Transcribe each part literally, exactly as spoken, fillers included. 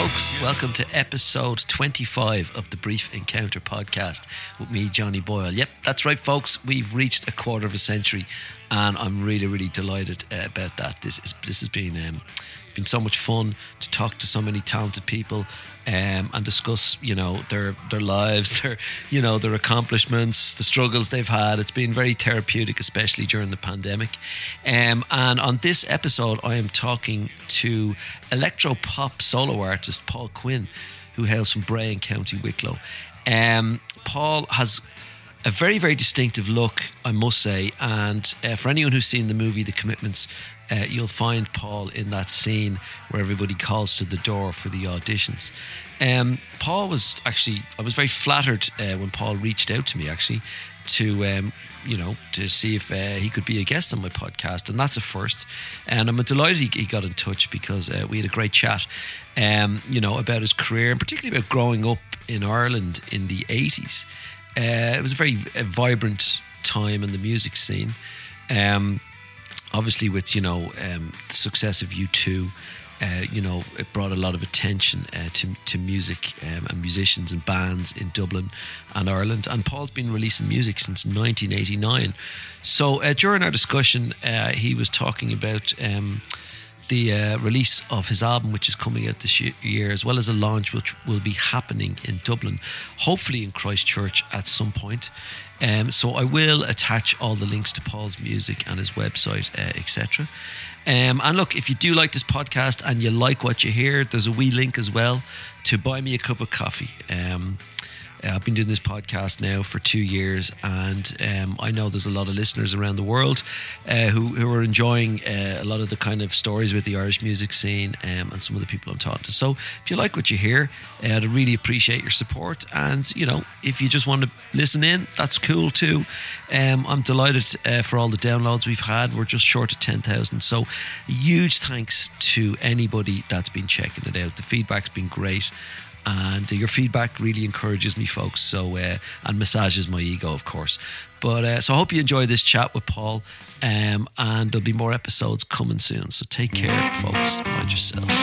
folks. Welcome to episode twenty-five of the Brief Encounter podcast with me, Johnny Boyle. Yep, that's right, folks. We've reached a quarter of a century, and I'm really, really delighted uh, about that. This is this has been um, been so much fun to talk to so many talented people um, and discuss, you know, their their lives, their you know their accomplishments, the struggles they've had. It's been very therapeutic, especially during the pandemic. Um, and on this episode, I am talking to electro pop solo artist Paul Quinn, who hails from Bray in County Wicklow. Um, Paul has a very, very distinctive look, I must say, and uh, for anyone who's seen the movie The Commitments, uh, you'll find Paul in that scene where everybody calls to the door for the auditions. Um, Paul was actually, I was very flattered uh, when Paul reached out to me, actually, to um, you know, to see if uh, he could be a guest on my podcast, and that's a first. And I'm delighted he, he got in touch because uh, we had a great chat, um, you know, about his career and particularly about growing up in Ireland in the eighties. Uh, it was a very a vibrant time in the music scene. Um, obviously, with you know um, the success of U two, uh, you know it brought a lot of attention uh, to to music um, and musicians and bands in Dublin and Ireland. And Paul's been releasing music since nineteen eighty-nine. So uh, during our discussion, uh, he was talking about Um, the uh, release of his album, which is coming out this year, as well as a launch which will be happening in Dublin, hopefully in Christchurch at some point. Um, so I will attach all the links to Paul's music and his website, uh, et cetera. Um, and look, if you do like this podcast and you like what you hear, there's a wee link as well to buy me a cup of coffee. Um, I've been doing this podcast now for two years, and um, I know there's a lot of listeners around the world uh, who, who are enjoying uh, a lot of the kind of stories with the Irish music scene um, and some of the people I'm talking to. So if you like what you hear, uh, I'd really appreciate your support. And, you know, if you just want to listen in, that's cool too. Um, I'm delighted uh, for all the downloads we've had. We're just short of ten thousand. So a huge thanks to anybody that's been checking it out. The feedback's been great. And uh, your feedback really encourages me, folks. So uh, and massages my ego, of course. But uh, so I hope you enjoy this chat with Paul. Um, and there'll be more episodes coming soon. So take care, folks. Mind yourselves.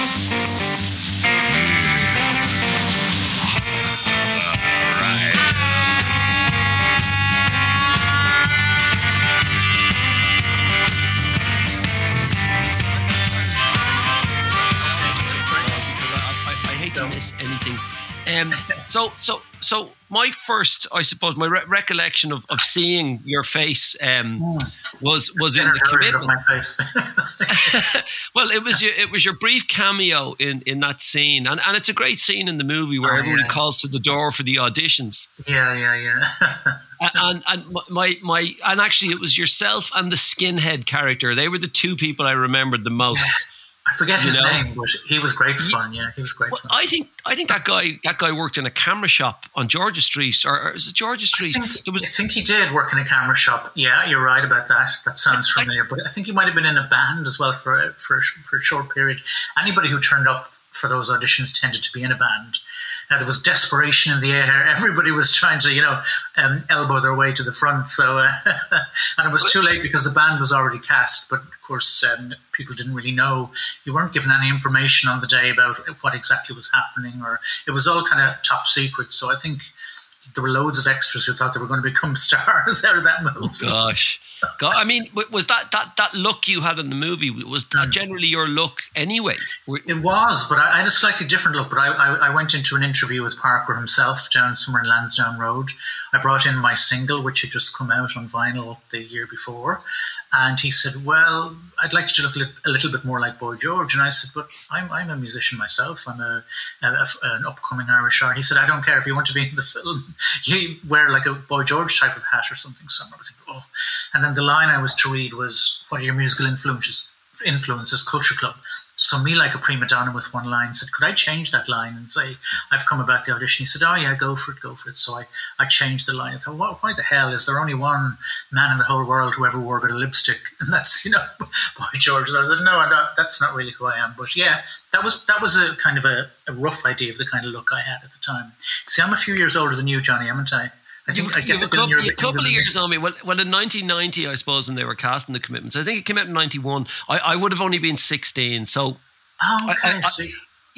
To miss anything. Um, so, so, so my first, I suppose, my re- recollection of, of seeing your face um, was was in The Commitments. Well, it was your, it was your brief cameo in, in that scene, and, and it's a great scene in the movie where oh, everybody yeah. calls to the door for the auditions. Yeah, yeah, yeah. and and my my and actually, it was yourself and the skinhead character. They were the two people I remembered the most. Yeah. I forget his you know? name, but he was great fun. Yeah, he was great well, fun. I think I think that guy that guy worked in a camera shop on Georgia Street, or, or is it Georgia Street? I think, there was, I think he did work in a camera shop. Yeah, you're right about that. That sounds I, familiar. I, but I think he might have been in a band as well for a, for a, for a short period. Anybody who turned up for those auditions tended to be in a band. Now, there was desperation in the air. Everybody was trying to, you know, um, elbow their way to the front. So, uh, and it was too late because the band was already cast. But of course, um, people didn't really know. You weren't given any information on the day about what exactly was happening, or it was all kind of top secret. So I think there were loads of extras who thought they were going to become stars out of that movie. Oh gosh. God, I mean, was that, that, that look you had in the movie, was that generally your look anyway? It was, but I, I had a slightly different look. But I, I, I went into an interview with Parker himself down somewhere in Lansdowne Road. I brought in my single, which had just come out on vinyl the year before. And he said, well, I'd like you to look a little bit more like Boy George. And I said, but I'm I'm a musician myself. I'm a, a, a an upcoming Irish artist. He said, I don't care if you want to be in the film. You wear like a Boy George type of hat or something. So I was thinking, oh. And then the line I was to read was, what are your musical influences? Influences, Culture Club. So me, like a prima donna with one line, said, could I change that line and say, I've come about the audition? He said, oh yeah, go for it, go for it. So I, I changed the line. I thought, well, why the hell is there only one man in the whole world who ever wore a bit of lipstick? And that's, you know, Boy George. And I said, no, no, that's not really who I am. But yeah, that was that was a kind of a, a rough idea of the kind of look I had at the time. See, I'm a few years older than you, Johnny, haven't I? I think you've, I get you've a couple, a couple of years on me. Well, well, in nineteen ninety, I suppose, when they were casting The Commitments, I think it came out in ninety-one. I, I would have only been sixteen. So, oh, okay. I, I, I,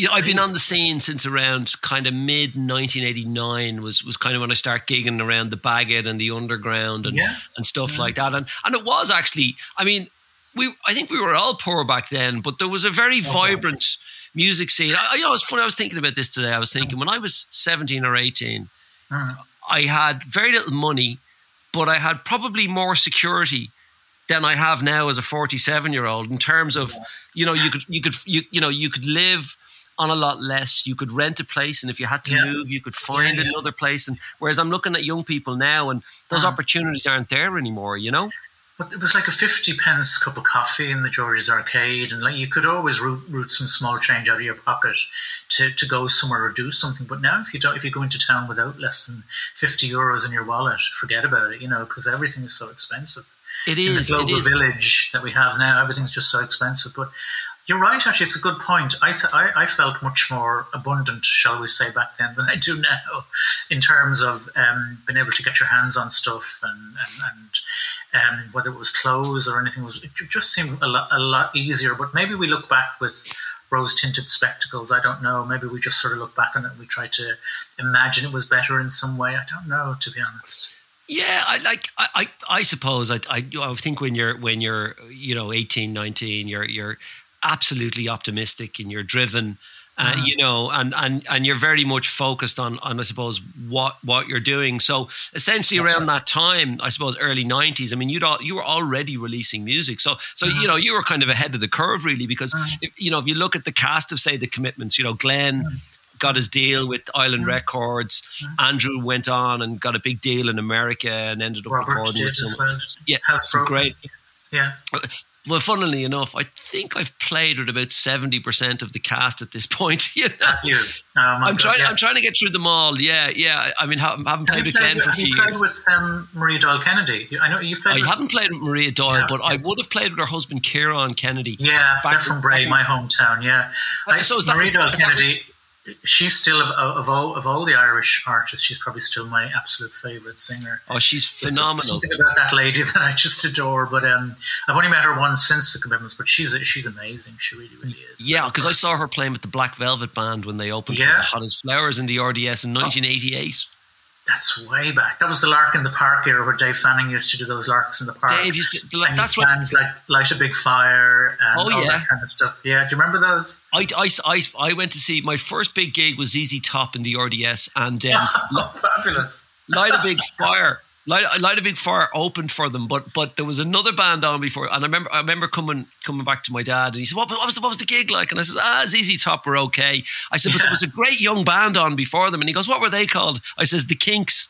you know, I've been on the scene since around kind of mid nineteen eighty-nine was, was kind of when I started gigging around the Bagot and the Underground and, yeah. and stuff yeah. like that. And and it was actually, I mean, we I think we were all poor back then, but there was a very okay. vibrant music scene. I, you know, it's funny, I was thinking about this today. I was thinking when I was seventeen or eighteen, mm. I had very little money, but I had probably more security than I have now as a forty-seven year old in terms of, you know, you could, you could, you, you know, you could live on a lot less. You could rent a place, and if you had to yeah. move, you could find yeah, yeah. another place. And whereas I'm looking at young people now, and those uh, opportunities aren't there anymore, you know? But it was like a fifty pence cup of coffee in the George's Arcade, and like you could always root, root some small change out of your pocket to, to go somewhere or do something. But now, if you don't, if you go into town without less than fifty euros in your wallet, forget about it. You know, because everything is so expensive. It is in the global it is. village that we have now. Everything's just so expensive. But you're right. Actually, it's a good point. I th- I, I felt much more abundant, shall we say, back then than I do now, in terms of um, being able to get your hands on stuff and and. and Um, whether it was clothes or anything, was it just seemed a lot, a lot easier. But maybe we look back with rose-tinted spectacles. I don't know. Maybe we just sort of look back on it and we try to imagine it was better in some way. I don't know, to be honest. Yeah, I like. I, I, I suppose. I, I, I think when you're when you're you know eighteen, nineteen, you're you're absolutely optimistic and you're driven. Uh, mm-hmm. You know, and, and, and you're very much focused on, on, I suppose, what, what you're doing. So essentially That's around right. that time, I suppose, early nineties, I mean, you'd all, you were already releasing music. So, so mm-hmm. you know, you were kind of ahead of the curve, really, because, mm-hmm. if, you know, if you look at the cast of, say, the Commitments, you know, Glenn mm-hmm. got his deal with Island mm-hmm. Records. Mm-hmm. Andrew went on and got a big deal in America and ended up Robert recording with some, well. yeah, House some great. Yeah. Well, funnily enough, I think I've played with about seventy percent of the cast at this point. You know? You? Oh, I'm God, trying. Yeah. I'm trying to get through them all. Yeah, yeah. I mean, I haven't played with Glenn for a few years. You played with um, Maria Doyle Kennedy. I know you played. I with haven't played with Maria Doyle, yeah, but yeah. I would have played with her husband, Kieran Kennedy. Yeah, they're from Bray, my hometown. Yeah, uh, so is that, Maria is that, Doyle is Kennedy. She's still of, of all of all the Irish artists. She's probably still my absolute favourite singer. Oh, she's phenomenal. There's something about that lady that I just adore. But um, I've only met her once since the Commitments. But she's she's amazing. She really, really is. Yeah, because I saw her playing with the Black Velvet Band when they opened yeah. for the Hottest Flowers in the R D S in nineteen eighty-eight. That's way back. That was the Lark in the Park era where Dave Fanning used to do those larks in the park. Dave used to, like, and that's what. Bands like Light a Big Fire and oh, all yeah. that kind of stuff. Yeah, do you remember those? I, I, I, I went to see, my first big gig was Z Z Top in the R D S, and um, oh, fabulous. Light a Big Fire. Light, Light a Big Fire opened for them, but but there was another band on before, and I remember I remember coming coming back to my dad, and he said, "What, what was the what was the gig like?" And I said, "Ah, Z Z Top were okay." I said, "But yeah. there was a great young band on before them," and he goes, "What were they called?" I says, "The Kinks."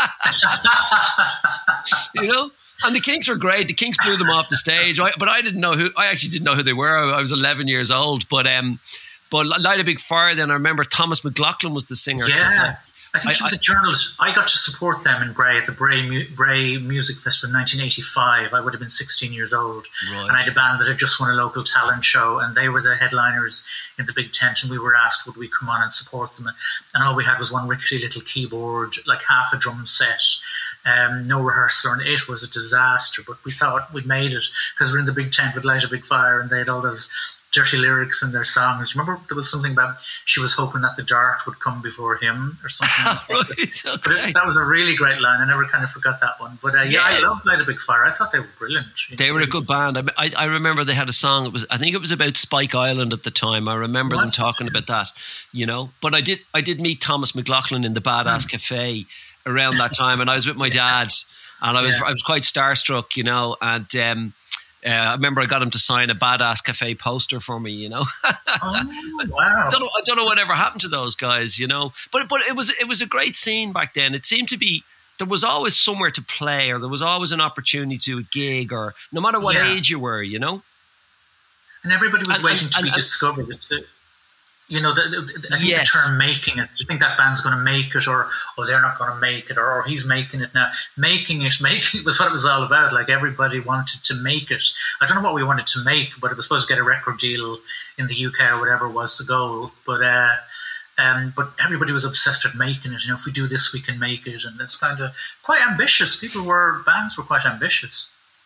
You know, and the Kinks were great. The Kinks blew them off the stage, I, but I didn't know who. I actually didn't know who they were. I, I was eleven years old, but um, but Light a Big Fire. Then I remember Thomas McLaughlin was the singer. Yeah. I think I, he was I, a journalist. I got to support them in Bray at the Bray, Mu- Bray Music Festival in nineteen eighty-five. I would have been sixteen years old. Right. And I had a band that had just won a local talent show, and they were the headliners in the big tent, and we were asked would we come on and support them. And all we had was one rickety little keyboard, like half a drum set, um, no rehearsal, and it was a disaster. But we thought we'd made it because we're in the big tent with Light a Big Fire, and they had all those dirty lyrics in their songs. Remember there was something about she was hoping that the dart would come before him or something like right, that. Okay. But it, that was a really great line. I never kind of forgot that one. But uh, yeah, yeah, I loved Light a Big Fire. I thought they were brilliant. They were a good band. I, I, I remember they had a song. It was I think it was about Spike Island at the time. I remember them talking about that, you know. But I did I did meet Thomas McLaughlin in the Badass mm. Cafe around that time, and I was with my dad, and I was yeah. I was quite starstruck, you know, and um Uh, I remember I got him to sign a Badass Cafe poster for me, you know. Oh, wow. I don't know, I don't know whatever happened to those guys, you know. But but it was it was a great scene back then. It seemed to be there was always somewhere to play, or there was always an opportunity to a gig, or no matter what yeah. age you were, you know. And everybody was and, waiting and, to and, be and, discovered. It's the, you know, the, the, I think yes. the term "making it." Do you think that band's going to make it, or or they're not going to make it, or, or he's making it now? Making it, making it was what it was all about. Like everybody wanted to make it. I don't know what we wanted to make, but it was supposed to get a record deal in the U K or whatever was the goal. But uh, um, but everybody was obsessed with making it. You know, if we do this, we can make it, and it's kind of quite ambitious. People were bands were quite ambitious.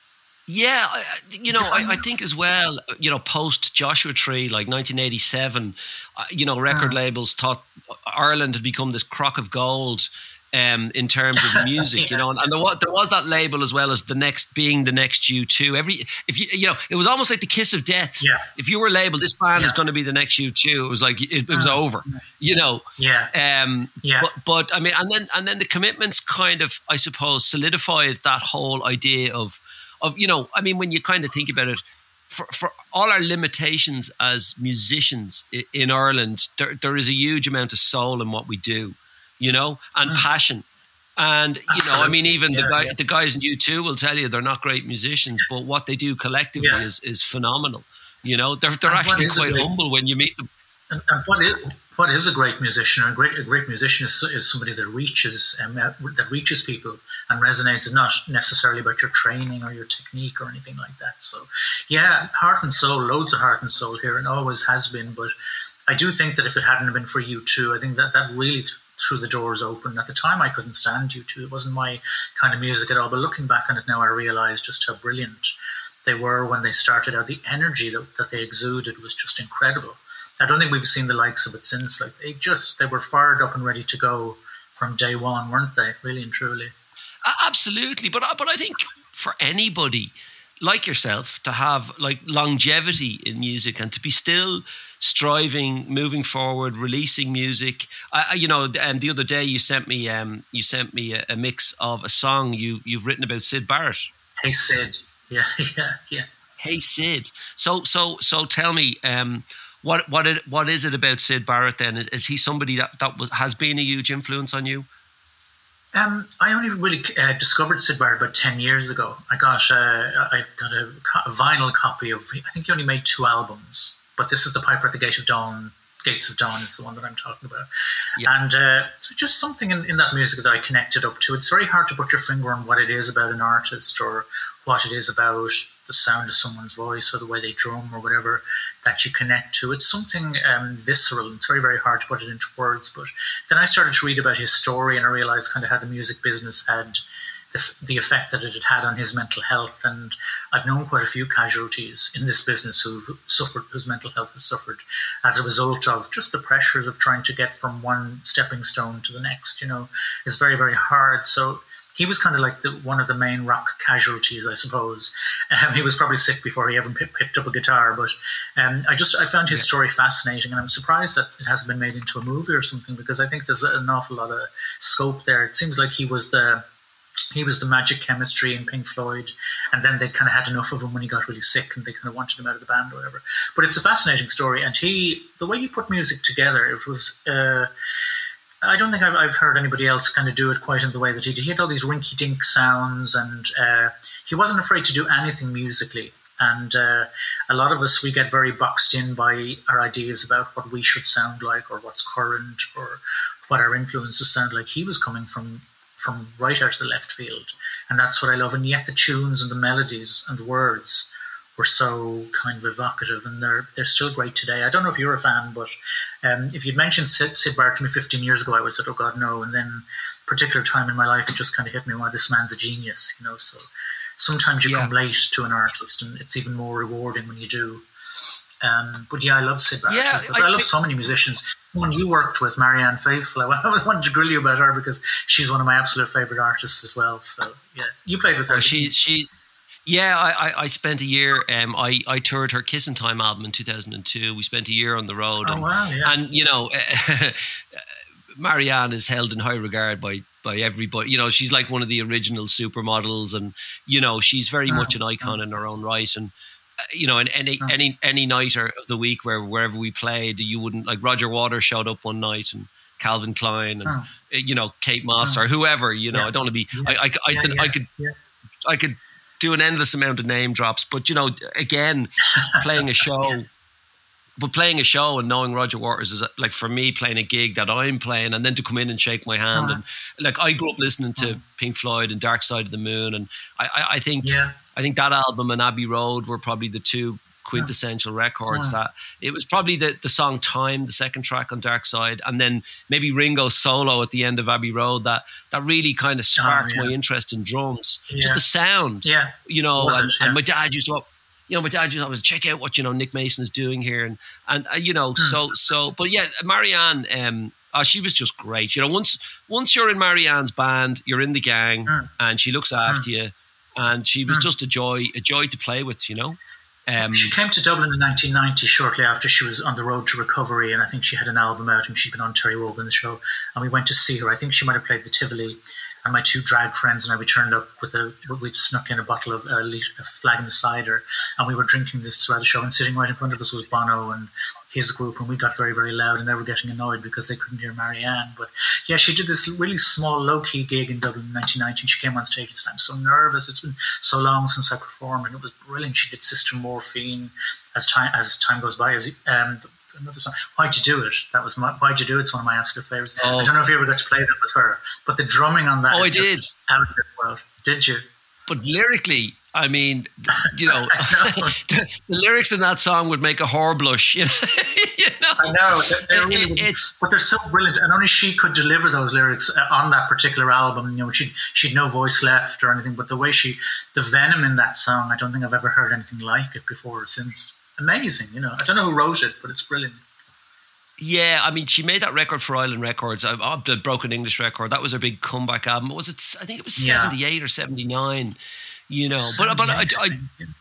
Yeah, I, you know, I, I think as well, you know, post Joshua Tree, like nineteen eighty-seven, uh, you know, record uh. labels thought Ireland had become this crock of gold um, in terms of music, yeah. you know, and, and there, was, there was that label as well as the next being the next U two. Every, if you, you know, it was almost like the kiss of death. Yeah. If you were labeled, this band yeah. is going to be the next U two, it was like, it, it was uh. over, you know. Yeah. Um, yeah. But, but I mean, and then, and then the commitments kind of, I suppose, solidified that whole idea of, Of, you know, I mean, when you kind of think about it, for, for all our limitations as musicians in, in Ireland, there, there is a huge amount of soul in what we do, you know, and mm. passion. And, you Absolutely. know, I mean, even yeah, the guy, yeah. the guys in U two will tell you they're not great musicians, but what they do collectively yeah. is, is phenomenal. You know, they're, they're actually quite great, humble when you meet them. And, and what is what is a great musician? A great a great musician is, is somebody that reaches um, that reaches people and resonates. It's not necessarily about your training or your technique or anything like that. So, yeah, heart and soul, loads of heart and soul here, and always has been. But I do think that if it hadn't been for U two, I think that that really th- threw the doors open. At the time, I couldn't stand U two. It wasn't my kind of music at all. But looking back on it now, I realise just how brilliant they were when they started out. The energy that, that they exuded was just incredible. I don't think we've seen the likes of it since. Like they just, they were fired up and ready to go from day one, weren't they? Really and truly. Absolutely. But, but I think for anybody like yourself to have like longevity in music and to be still striving, moving forward, releasing music. I, you know, um, the other day you sent me, um, you sent me a, a mix of a song you, you've written about Syd Barrett. Hey, Sid. Yeah, yeah, yeah. Hey, Sid. So, so, so tell me, um, What what it, what is it about Syd Barrett then? Is, is he somebody that, that was has been a huge influence on you? Um, I only really uh, discovered Syd Barrett about ten years ago. I got uh, I got a, a vinyl copy of. I think he only made two albums, but this is the Piper at the Gate of Dawn. Gates of Dawn is the one that I'm talking about, yeah. and uh, so just something in, in that music that I connected up to. It's very hard to put your finger on what it is about an artist or what it is about the sound of someone's voice or the way they drum or whatever that you connect to. It's something um, visceral, and it's very, very hard to put it into words. But then I started to read about his story, and I realized kind of how the music business had the, the effect that it had had on his mental health. And I've known quite a few casualties in this business who've suffered, whose mental health has suffered as a result of just the pressures of trying to get from one stepping stone to the next, you know, is very, very hard. So he was kind of like the, one of the main rock casualties, I suppose. Um, he was probably sick before he ever p- picked up a guitar. But um, I just I found his story fascinating, and I'm surprised that it hasn't been made into a movie or something, because I think there's an awful lot of scope there. It seems like he was the he was the magic chemistry in Pink Floyd, and then they kind of had enough of him when he got really sick, and they kind of wanted him out of the band or whatever. But it's a fascinating story, and he the way he put music together, it was. Uh, I don't think I've, I've heard anybody else kind of do it quite in the way that he did. He had all these rinky-dink sounds, and uh, he wasn't afraid to do anything musically. And uh, a lot of us, we get very boxed in by our ideas about what we should sound like or what's current or what our influences sound like. He was coming from, from right out of the left field. And that's what I love. And yet the tunes and the melodies and the words were so kind of evocative, and they're they're still great today. I don't know if you're a fan, but um, if you'd mentioned Syd, Syd Barrett to me fifteen years ago, I would have said, oh God, no. And then a particular time in my life, it just kind of hit me, wow, this man's a genius, you know. So sometimes you yeah. come late to an artist, and it's even more rewarding when you do. Um, but yeah, I love Syd Barrett. Yeah, I, I love so many musicians. One you worked with, Marianne Faithfull, I wanted to grill you about her because she's one of my absolute favourite artists as well. So yeah, you played with her. Well, she she. Yeah, I, I, I spent a year. Um, I, I toured her Kissin' Time album in two thousand two. We spent a year on the road. Oh, and, wow, yeah. And, you know, Marianne is held in high regard by, by everybody. You know, she's like one of the original supermodels, and, you know, she's very oh, much an icon oh. in her own right. And, uh, you know, and any, oh. any any night of the week where wherever we played, you wouldn't, like Roger Waters showed up one night, and Calvin Klein, and, oh. you know, Kate Moss oh. or whoever, you know, yeah. I don't want to be, yeah. I, I, I, yeah, I, I could, yeah. I could, do an endless amount of name drops, but you know, again, playing a show, yeah. but playing a show and knowing Roger Waters is like, for me, playing a gig that I'm playing, and then to come in and shake my hand. Uh-huh. And like, I grew up listening to uh-huh. Pink Floyd and Dark Side of the Moon, and I, I, I think, yeah. I think that album and Abbey Road were probably the two quintessential records. Mm. That it was probably the, the song Time, the second track on Dark Side, and then maybe Ringo's solo at the end of Abbey Road that that really kind of sparked oh, yeah. my interest in drums. Yeah. Just the sound, yeah. you know, and, it, yeah. and my dad used to you know, my dad used to always check out what, you know, Nick Mason is doing here. And, and uh, you know, mm. so, so, but yeah, Marianne, um, oh, she was just great. You know, once, once you're in Marianne's band, you're in the gang mm. and she looks after mm. you. And she was mm. just a joy, a joy to play with, you know. Um, she came to Dublin in nineteen ninety, shortly after she was on the road to recovery. And I think she had an album out and she'd been on Terry Wogan's show. And we went to see her. I think she might have played the Tivoli. And my two drag friends and I, we turned up with a, we'd snuck in a bottle of uh, a flagon of cider, and we were drinking this throughout the show. And sitting right in front of us was Bono and his group, and we got very, very loud, and they were getting annoyed because they couldn't hear Marianne. But yeah, she did this really small, low-key gig in Dublin in nineteen ninety, and she came on stage and said, "I'm so nervous. It's been so long since I performed," and it was brilliant. She did Sister Morphine as time as time goes by. As um, another song, Why'd You Do It? That was my, Why'd You Do It's one of my absolute favorites. Oh. I don't know if you ever got to play that with her, but the drumming on that oh, is I did. Just out of this world. Did you? But lyrically, I mean, you know, know. the, the lyrics in that song would make a whore blush. You know, you know? I know. They're, they're really, it, it's, but they're so brilliant, and only she could deliver those lyrics on that particular album. You know, she she'd no voice left or anything, but the way she, the venom in that song, I don't think I've ever heard anything like it before or since. Amazing, you know. I don't know who wrote it, but it's brilliant. Yeah, I mean, she made that record for Island Records, uh, the Broken English record. That was her big comeback album. Was it? I think it was seventy-eight yeah. or seventy-nine. You know, but but I, I,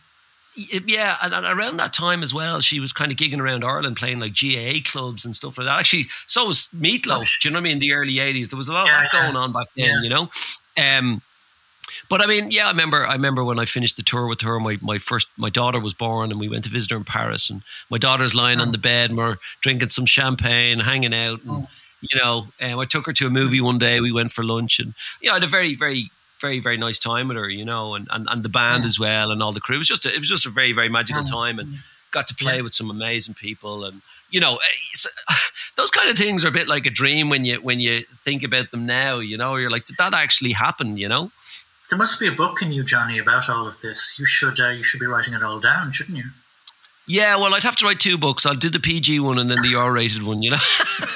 yeah, and, and around that time as well, she was kind of gigging around Ireland, playing like G A A clubs and stuff like that. Actually, so was Meatloaf. Oh, do you know what I mean? In the early eighties, there was a lot yeah, of that yeah. going on back then. Yeah. You know. Um, But I mean, yeah, I remember. I remember when I finished the tour with her. My my first, my daughter was born, and we went to visit her in Paris. And my daughter's lying oh. on the bed, and we're drinking some champagne, hanging out. And oh. you know, um, I took her to a movie one day. We went for lunch, and yeah, I had a very, very, very, very nice time with her. You know, and and, and the band yeah. as well, and all the crew. It was just a, it was just a very, very magical oh. time, and got to play yeah. with some amazing people. And you know, those kind of things are a bit like a dream when you when you think about them now. You know, you're like, did that actually happen? You know. There must be a book in you, Johnny, about all of this. You should uh, you should be writing it all down, shouldn't you? Yeah, well, I'd have to write two books. I'll do the P G one and then the R-rated one, you know?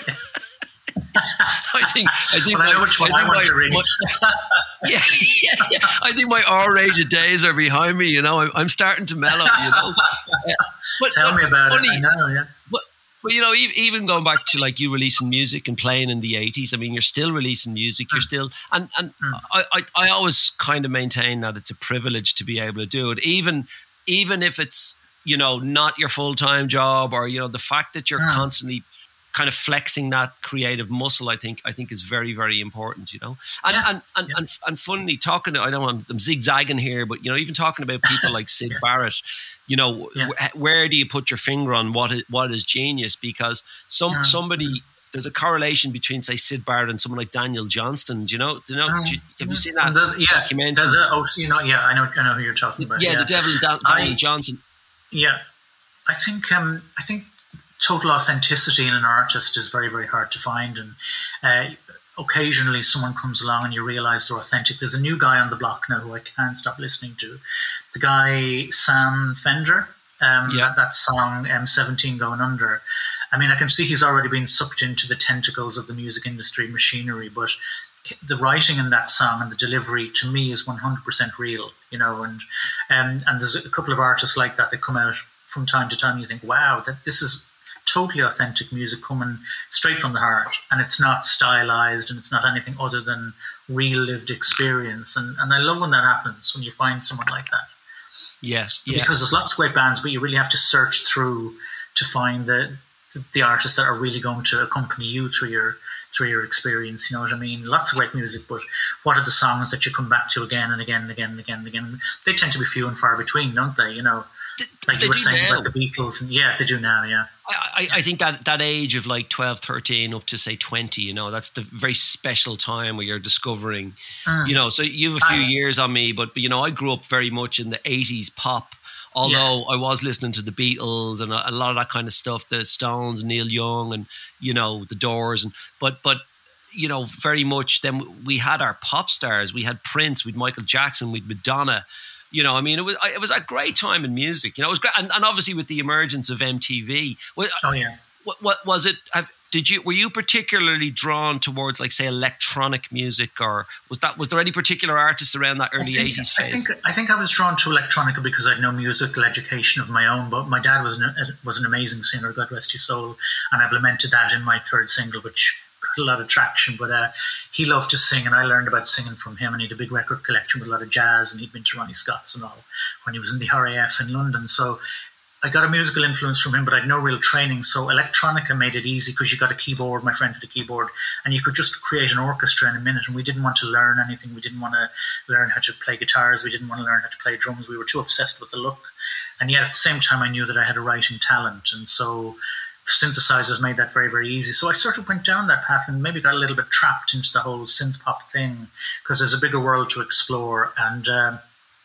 I think I think well, my, I know which one I, I want my, to read. My, yeah, yeah, yeah. I think my R-rated days are behind me, you know. I'm, I'm starting to mellow, you know. Uh, but, Tell but me about funny, it. I know, yeah. But, But, you know, even going back to like you releasing music and playing in the eighties, I mean, you're still releasing music. You're still, and and mm. I, I, I always kind of maintain that it's a privilege to be able to do it, even even if it's, you know, not your full time job, or you know, the fact that you're mm. constantly kind of flexing that creative muscle, I think I think is very, very important. You know, and yeah. and and, yeah. and and funnily talking, to, I know I'm, I'm zigzagging here, but you know, even talking about people like Syd yeah. Barrett. You know, yeah. w- where do you put your finger on what is, what is genius? Because some yeah. somebody, there's a correlation between, say, Syd Barrett and someone like Daniel Johnston. Do you know? Do you know? Do you, have you seen that the, yeah, documentary? The, the, oh, so you know, yeah, I know, I know who you're talking about. Yeah, yeah. the Devil and da- Daniel I, Johnston. Yeah, I think um, I think total authenticity in an artist is very, very hard to find, and uh, occasionally someone comes along and you realise they're authentic. There's a new guy on the block now who I can't stop listening to. The guy, Sam Fender, um, yeah. that, that song, um, seventeen Going Under. I mean, I can see he's already been sucked into the tentacles of the music industry machinery, but the writing in that song and the delivery to me is one hundred percent real, you know, and um, and there's a couple of artists like that that come out from time to time and you think, wow, that this is totally authentic music coming straight from the heart, and it's not stylized and it's not anything other than real lived experience. And, and I love when that happens, when you find someone like that. Yeah, yeah. Because there's lots of great bands, but you really have to search through to find the, the the artists that are really going to accompany you through your through your experience. You know what I mean? Lots of great music, but what are the songs that you come back to again and again and again and again and again? They tend to be few and far between, don't they? You know, like you were saying now. About the Beatles, and yeah, they do now. Yeah. I, I think that that age of like twelve, thirteen up to say twenty, you know, that's the very special time where you're discovering, mm. you know, so you have a few I, years on me, but, but, you know, I grew up very much in the eighties pop, although yes. I was listening to the Beatles and a, a lot of that kind of stuff, the Stones, Neil Young and, you know, the Doors. and But, but you know, very much then we had our pop stars. We had Prince, we had Michael Jackson, we had Madonna. You know, I mean, it was it was a great time in music. You know, it was great, and, and obviously with the emergence of M T V. Oh yeah. What, what was it? Have, did you were you particularly drawn towards, like, say, electronic music, or was that was there any particular artists around that early eighties phase? I think I think I was drawn to electronica because I had no musical education of my own. But my dad was an, was an amazing singer, God rest his soul, and I've lamented that in my third single, which got a lot of traction. But uh, he loved to sing, and I learned about singing from him. And he had a big record collection with a lot of jazz, and he'd been to Ronnie Scott's and all when he was in the R A F in London. So I got a musical influence from him, but I had no real training. So electronica made it easy because you got a keyboard, my friend had a keyboard, and you could just create an orchestra in a minute. And we didn't want to learn anything. We didn't want to learn how to play guitars. We didn't want to learn how to play drums. We were too obsessed with the look. And yet at the same time, I knew that I had a writing talent. And so synthesizers made that very, very easy. So I sort of went down that path and maybe got a little bit trapped into the whole synth pop thing because there's a bigger world to explore. And um,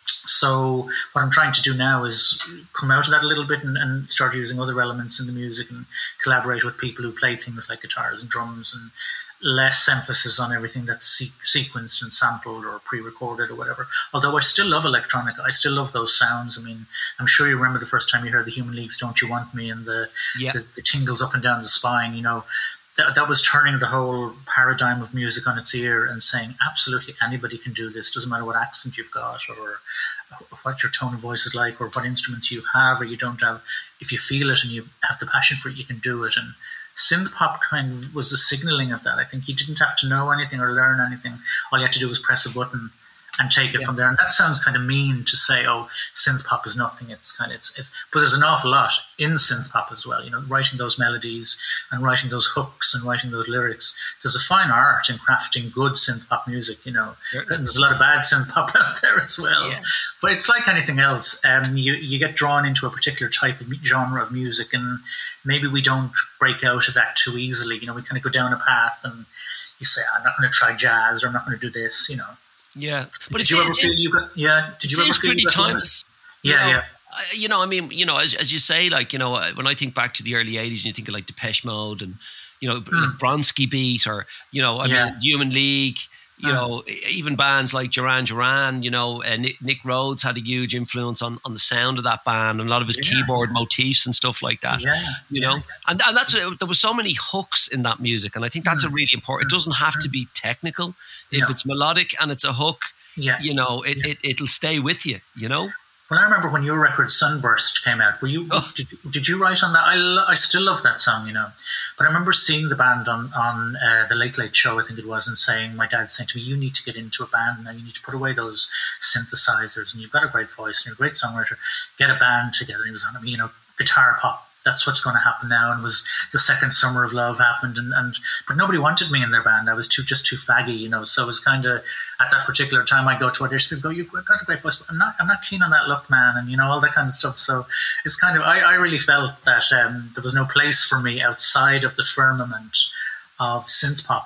So what I'm trying to do now is come out of that a little bit and, and start using other elements in the music and collaborate with people who play things like guitars and drums, and less emphasis on everything that's se- sequenced and sampled or pre-recorded or whatever. Although I still love electronica. I still love those sounds. I mean, I'm sure you remember the first time you heard the Human League's Don't You Want Me and the, yeah. the, the tingles up and down the spine, you know. That, that was turning the whole paradigm of music on its ear and saying absolutely anybody can do this. Doesn't matter what accent you've got or what your tone of voice is like or what instruments you have or you don't have. If you feel it and you have the passion for it, you can do it. And synth pop kind of was the signaling of that. I think you didn't have to know anything or learn anything. All you had to do was press a button and take it yeah. from there. And that sounds kind of mean to say, oh, synth pop is nothing. It's kind of, it's, it's, but there's an awful lot in synth pop as well. You know, writing those melodies and writing those hooks and writing those lyrics. There's a fine art in crafting good synth pop music, you know. Yeah. There's a lot of bad synth pop out there as well. Yeah. But it's like anything else. Um, you, you get drawn into a particular type of genre of music, and maybe we don't break out of that too easily. You know, we kind of go down a path and you say, I'm not going to try jazz or I'm not going to do this, you know. Yeah, but did you ever feel you got? Yeah, did you ever feel pretty timeless? Yeah, you know, yeah. I, you know, I mean, you know, as as you say, like, you know, when I think back to the early eighties, and you think of like Depeche Mode and you know, mm. like Bronski Beat, or you know, I yeah. mean, Human League. You mm. know, even bands like Duran Duran. You know, uh, Nick, Nick Rhodes had a huge influence on, on the sound of that band and a lot of his yeah. keyboard motifs and stuff like that. Yeah, you yeah, know, yeah. and and that's there was so many hooks in that music, and I think that's mm. a really important. It doesn't have to be technical if no. it's melodic and it's a hook. Yeah, you know, it, yeah. it, it'll stay with you, you know? Well, I remember when your record Sunburst came out. Were you oh. did, did you write on that? I, lo- I still love that song, you know. But I remember seeing the band on, on uh, the Late Late Show, I think it was, and saying, my dad saying to me, you need to get into a band now. You need to put away those synthesizers and you've got a great voice and you're a great songwriter. Get a band together. And he was on, you know, guitar pop. That's what's going to happen now. And it was the second Summer of Love happened, and, and but nobody wanted me in their band. I was too just too faggy, you know. So it was kind of at that particular time I go to audition, people go, "You've got a great voice, but I'm not. I'm not keen on that look, man," and you know all that kind of stuff. So it's kind of I, I really felt that um, there was no place for me outside of the firmament of synth pop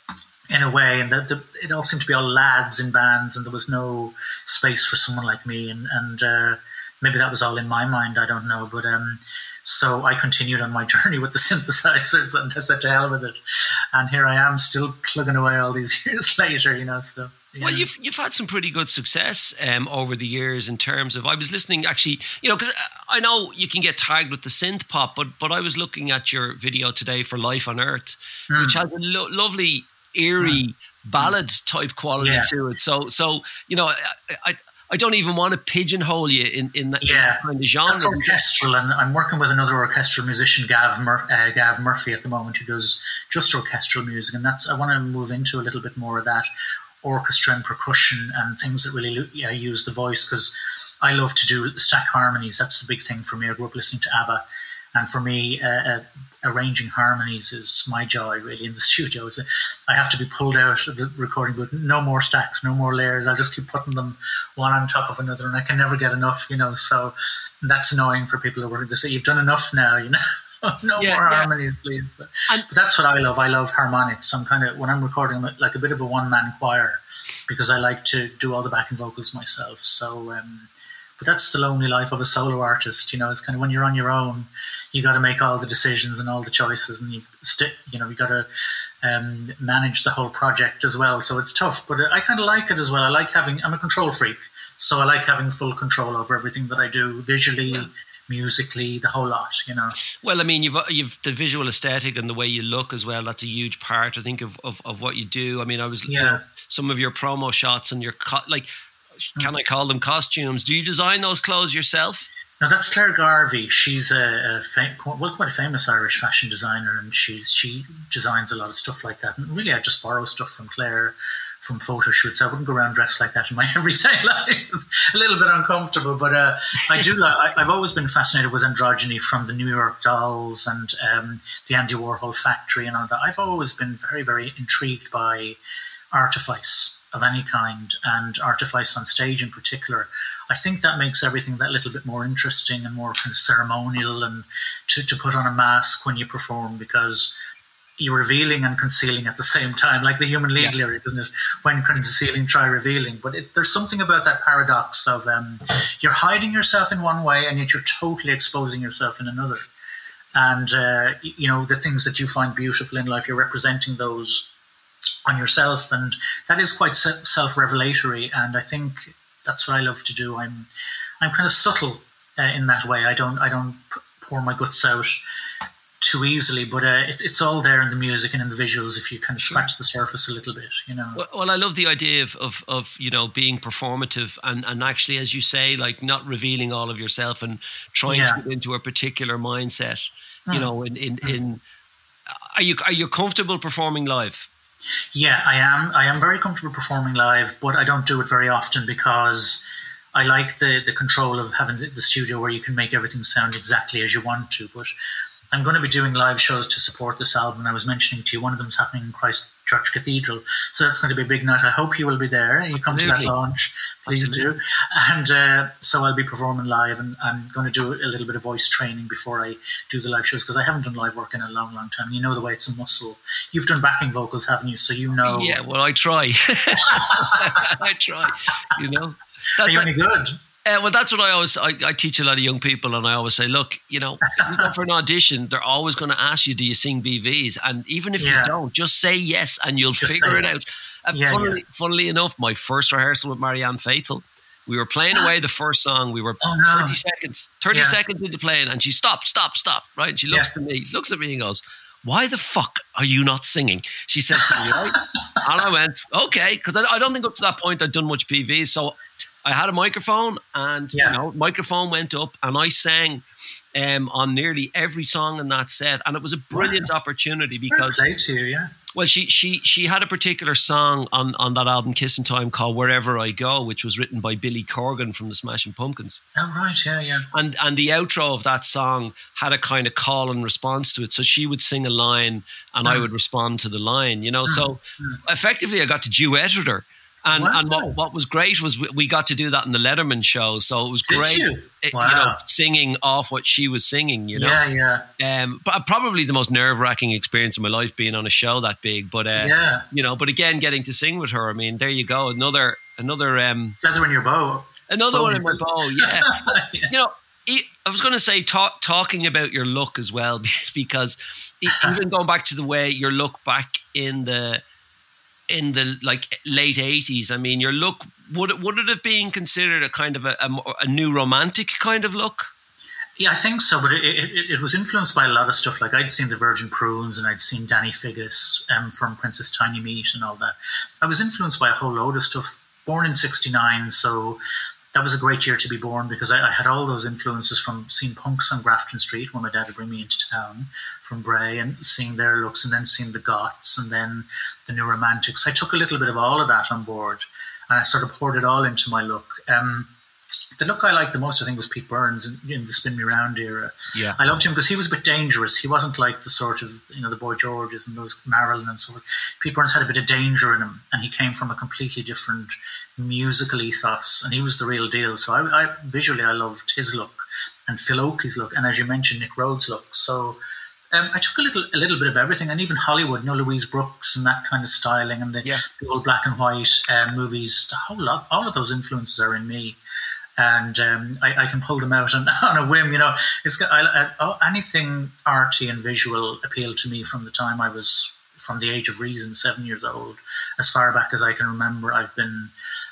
in a way, and the, the, it all seemed to be all lads in bands, and there was no space for someone like me, and and uh, maybe that was all in my mind. I don't know, but. Um, So I continued on my journey with the synthesizers and I said to hell with it. And here I am still plugging away all these years later, you know. So yeah. Well, you've you've had some pretty good success um, over the years in terms of, I was listening actually, you know, because I know you can get tagged with the synth pop, but but I was looking at your video today for Life on Earth, mm. which has a lo- lovely, eerie mm. ballad type quality yeah. to it. So, so you know, I, I I don't even want to pigeonhole you in, in, that, yeah, in that kind of genre. That's orchestral, and I'm working with another orchestral musician, Gav, Mur- uh, Gav Murphy, at the moment, who does just orchestral music, and that's I want to move into a little bit more of that orchestra and percussion and things that really yeah, use the voice, because I love to do stack harmonies. That's the big thing for me. I grew up listening to ABBA, and for me, uh, uh, arranging harmonies is my joy, really, in the studio. It's a, I have to be pulled out of the recording booth. No more stacks, no more layers. I'll just keep putting them one on top of another, and I can never get enough, you know. So that's annoying for people who work. They say, you've done enough now, you know. no yeah, more yeah. harmonies, please. But, but that's what I love. I love harmonics. I'm kind of, when I'm recording, I'm like a bit of a one-man choir, because I like to do all the backing vocals myself. So, um, but that's the lonely life of a solo artist, you know. It's kind of when you're on your own, you got to make all the decisions and all the choices, and you st- you know, you got to um, manage the whole project as well. So it's tough, but I kind of like it as well. I like having. I'm a control freak, So I like having full control over everything that I do, visually, Yeah. musically, the whole lot, you know. Well, I mean, you've you've the visual aesthetic and the way you look as well. That's a huge part, I think, of of, of what you do. I mean, I was Yeah. you know, some of your promo shots and your co- like, can I call them costumes? Do you design those clothes yourself? Now that's Claire Garvey. She's a, a fam- well, quite a famous Irish fashion designer, and she's she designs a lot of stuff like that. And really, I just borrow stuff from Claire, from photo shoots. I wouldn't go around dressed like that in my everyday life. A little bit uncomfortable, but uh, I do. Like, I, I've always been fascinated with androgyny, from the New York Dolls and um, the Andy Warhol factory and all that. I've always been very, very intrigued by artifice of any kind, and artifice on stage in particular. I think that makes everything that little bit more interesting and more kind of ceremonial, and to, to put on a mask when you perform, because you're revealing and concealing at the same time, like the Human League Yeah. lyric, isn't it? When concealing, try revealing. But it, there's something about that paradox of um, you're hiding yourself in one way, and yet you're totally exposing yourself in another. And, uh, you know, the things that you find beautiful in life, you're representing those on yourself, and that is quite self-revelatory. And I think that's what I love to do. I'm, I'm kind of subtle uh, in that way. I don't, I don't pour my guts out too easily, but uh, it, it's all there in the music and in the visuals if you kind of scratch the surface a little bit, you know. Well, well I love the idea of, of, of you know, being performative and, and actually, as you say, like not revealing all of yourself and trying Yeah. to get into a particular mindset. You Mm. know, in in, Mm. in are you are you comfortable performing live? Yeah, I am. I am very comfortable performing live, but I don't do it very often because I like the, the control of having the, the studio where you can make everything sound exactly as you want to. But I'm going to be doing live shows to support this album. I was mentioning to you, one of them is happening in Christchurch Cathedral. So that's going to be a big night. I hope you will be there. You come Absolutely. to that launch, please Absolutely. do. And uh, so I'll be performing live, and I'm going to do a little bit of voice training before I do the live shows, because I haven't done live work in a long, long time. You know the way it's a muscle. You've done backing vocals, haven't you? So you know. Yeah, well, I try. I try, you know. That, Are you that- any good? Uh, well, that's what I always, I, I teach a lot of young people, and I always say, look, you know, if you go for an audition, they're always going to ask you, do you sing B Vs? And even if Yeah. you don't, just say yes and you'll Just figure say it it. out. Uh, Yeah, funnily, yeah. funnily enough, my first rehearsal with Marianne Faithfull, we were playing away the first song. We were Oh, no. thirty seconds, thirty Yeah. seconds into playing, and she stopped, stop, stop, right? And she looks Yeah. at me, looks at me and goes, why the fuck are you not singing? She says to me, right? And I went, okay, because I, I don't think up to that point I'd done much P Vs. So I had a microphone, and Yeah. you know, microphone went up, and I sang um, on nearly every song in that set, and it was a brilliant opportunity Fair because, play to you, yeah. well, she she she had a particular song on on that album, Kissing Time, called "Wherever I Go," which was written by Billy Corgan from the Smashing Pumpkins. Oh, right, yeah, yeah. And and the outro of that song had a kind of call and response to it. So she would sing a line, and I Mm. would respond to the line. You know, so effectively, I got to duet with her. And Wow. and what, what was great was we, we got to do that in the Letterman show. So it was Did great, you? it- Wow. you know, singing off what she was singing. You know, Yeah, yeah. um, but probably the most nerve wracking experience of my life, being on a show that big. But uh, Yeah. you know, but again, getting to sing with her. I mean, there you go, another another um, Feather in your bow. another Bow one in in my your- bow. Yeah. Yeah. You know, e- I was going to say talk, talking about your look as well, because e- even going back to the way your look back in the in the like late eighties. I mean, your look, would it would it have been considered a kind of a, a, mo- a new romantic kind of look? Yeah, I think so, but it, it, it was influenced by a lot of stuff. Like I'd seen the Virgin Prunes, and I'd seen Danny Figgis um, from Princess Tiny Meat and all that. I was influenced by a whole load of stuff. Born in sixty-nine, so that was a great year to be born, because I, I had all those influences from seeing punks on Grafton Street when my dad would bring me into town from Bray, and seeing their looks, and then seeing the Goths, and then the New Romantics. I took a little bit of all of that on board, and I sort of poured it all into my look. Um, the look I liked the most, I think, was Pete Burns in, in the Spin Me Round era. Yeah. I loved him because he was a bit dangerous. He wasn't like the sort of, you know, the Boy Georges and those Marilyn and so forth. Pete Burns had a bit of danger in him, and he came from a completely different musical ethos, and he was the real deal. So I, I visually, I loved his look, and Phil Oakley's look, and as you mentioned, Nick Rhodes' look. So um, I took a little, a little bit of everything, and even Hollywood, you know, Louise Brooks and that kind of styling, and the, Yeah. the old black and white uh, movies. The whole lot, all of those influences are in me. And um, I, I can pull them out on, on a whim, you know. It's got, I, I, oh, anything arty and visual appealed to me from the time I was, from the age of reason, seven years old, as far back as I can remember. I've been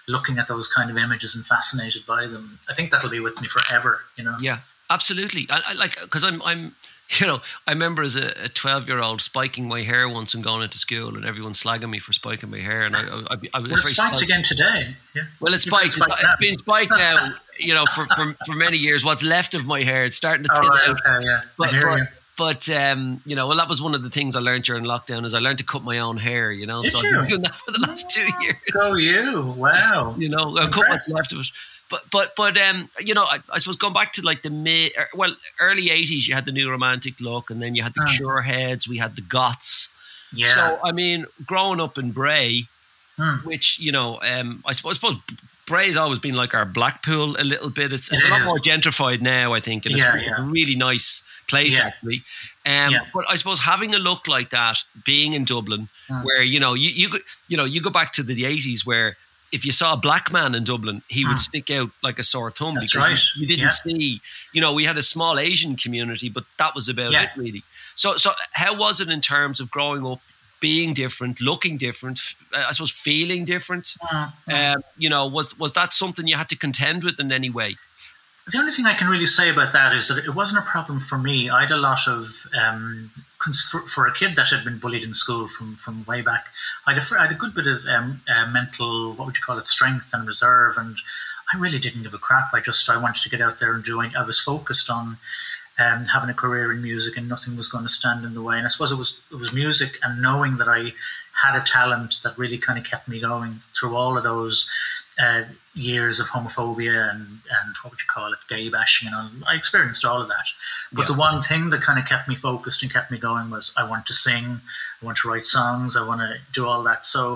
looking at those kind of images and fascinated by them. I think that'll be with me forever, you know? Yeah, absolutely. I, I like, because I'm, I'm, you know, I remember as a twelve-year-old spiking my hair once and going into school, and everyone slagging me for spiking my hair, and I, I, I, I was well, it's very spiked self- again today. Yeah. Well, it's spiked. It's, it's been spiked now, you know, for, for for many years. What's left of my hair, it's starting to thin oh, right, out. Okay, yeah. But, I hear but, you. But um, you know, well, that was one of the things I learned during lockdown. Is I learned to cut my own hair. You know, Did so you? I've been doing that for the last two years. Go you! Wow. You know, I cut what's left of it. But but but um, you know, I, I suppose going back to like the mid, well, early eighties, you had the New Romantic look, and then you had the Mm. Cure heads. We had the Goths. Yeah. So I mean, growing up in Bray, Mm. which you know, um, I suppose, I suppose Bray's always been like our Blackpool a little bit. It's, it's It a lot is. more gentrified now, I think, and Yeah, it's yeah. a really nice place Yeah. actually. Um, Yeah. But I suppose having a look like that, being in Dublin, Mm. where you know you you go, you know you go back to the eighties where if you saw a black man in Dublin, he would Mm. stick out like a sore thumb. That's because right. You, you didn't Yeah. see, you know, we had a small Asian community, but that was about Yeah. it really. So, so how was it in terms of growing up, being different, looking different, f- I suppose feeling different? Mm. Mm. Um, you know, was was that something you had to contend with in any way? The only thing I can really say about that is that it wasn't a problem for me. I had a lot of, um, cons- for, for a kid that had been bullied in school from, from way back, I had, a, I had a good bit of um, uh, mental, what would you call it, strength and reserve. And I really didn't give a crap. I just, I wanted to get out there and do it. I was focused on um, having a career in music, and nothing was going to stand in the way. And I suppose it was, it was music and knowing that I had a talent that really kind of kept me going through all of those uh, years of homophobia and, and what would you call it, gay bashing and all. I experienced all of that. But Yeah. the one thing that kind of kept me focused and kept me going was I want to sing, I want to write songs, I want to do all that. So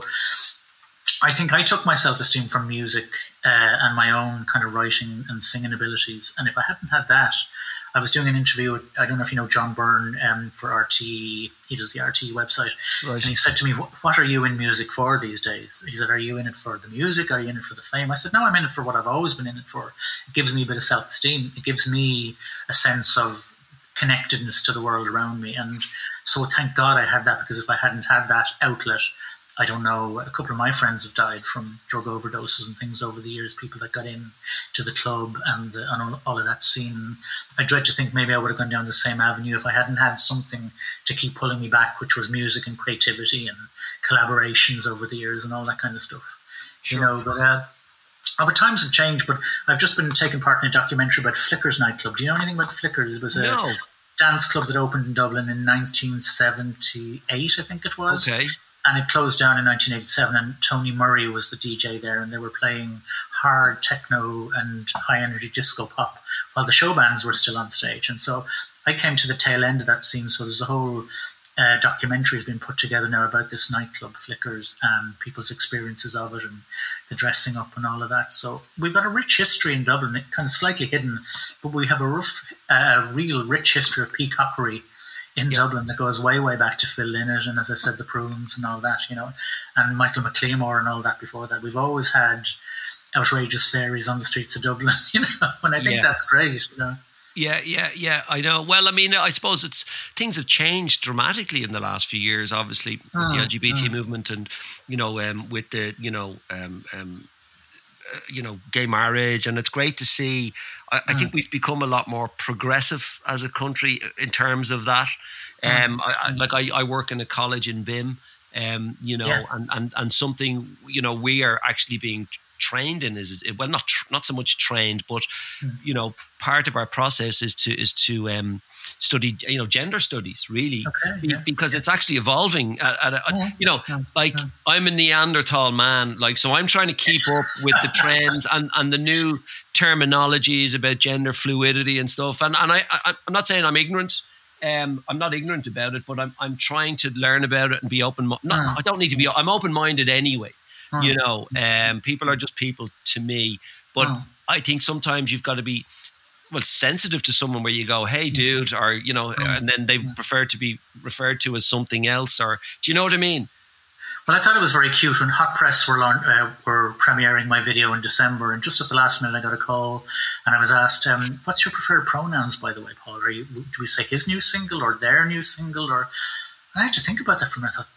I think I took my self-esteem from music uh, and my own kind of writing and singing abilities. And if I hadn't had that, I was doing an interview with, I don't know if you know John Byrne um, for R T E. He does the R T E website. Right. And he said to me, what are you in music for these days? He said, are you in it for the music? Are you in it for the fame? I said, no, I'm in it for what I've always been in it for. It gives me a bit of self-esteem. It gives me a sense of connectedness to the world around me. And so thank God I had that, because if I hadn't had that outlet, I don't know, a couple of my friends have died from drug overdoses and things over the years, people that got in to the club and, the, and all, all of that scene. I dread to think maybe I would have gone down the same avenue if I hadn't had something to keep pulling me back, which was music and creativity and collaborations over the years and all that kind of stuff. Sure. You know, but uh, oh, but times have changed. But I've just been taking part in a documentary about Flickers nightclub. Do you know anything about Flickers? It was a No. dance club that opened in Dublin in nineteen seventy-eight, I think it was. Okay. And it closed down in nineteen eighty-seven, and Tony Murray was the D J there, and they were playing hard techno and high-energy disco pop while the show bands were still on stage. And so I came to the tail end of that scene, so there's a whole uh, documentary has been put together now about this nightclub, Flickers, and people's experiences of it and the dressing up and all of that. So we've got a rich history in Dublin, it kind of slightly hidden, but we have a rough, uh, real rich history of peacockery in Yeah. Dublin that goes way, way back to Phil Lynott and, as I said, the Prunes and all that, you know, and Michael McLemore and all that before that. We've always had outrageous fairies on the streets of Dublin, you know, and I think Yeah. that's great, you know. Yeah, yeah, yeah. I know. Well, I mean, I suppose it's things have changed dramatically in the last few years. Obviously, with the Mm, L G B T mm. movement, and you know, um, with the you know, um, um, uh, you know, gay marriage, and it's great to see. I, I think we've become a lot more progressive as a country in terms of that. Um, I, I, like I, I work in a college in B I M, um, you know, Yeah. and, and and something you know we are actually being trained in is well not tr- not so much trained, but you know part of our process is to is to um, study you know gender studies really Okay, be, yeah, because it's actually evolving. At, at a, Yeah, you know, yeah, like yeah. I'm a Neanderthal man, like so I'm trying to keep up with the trends and, and the new terminologies about gender fluidity and stuff. And and I, I I'm not saying I'm ignorant. Um, I'm not ignorant about it, but I'm I'm trying to learn about it and be open. Not, Mm. I don't need to be. I'm open minded anyway. Mm. You know, um, people are just people to me. But Mm. I think sometimes you've got to be well sensitive to someone where you go, "Hey, dude," or you know, and then they prefer to be referred to as something else. Or do you know what I mean? Well, I thought it was very cute when Hot Press were launch, uh, were premiering my video in December, and just at the last minute I got a call, and I was asked, um, "What's your preferred pronouns, by the way, Paul? Are you do we say his new single or their new single?" Or and I had to think about that for a minute. I thought, their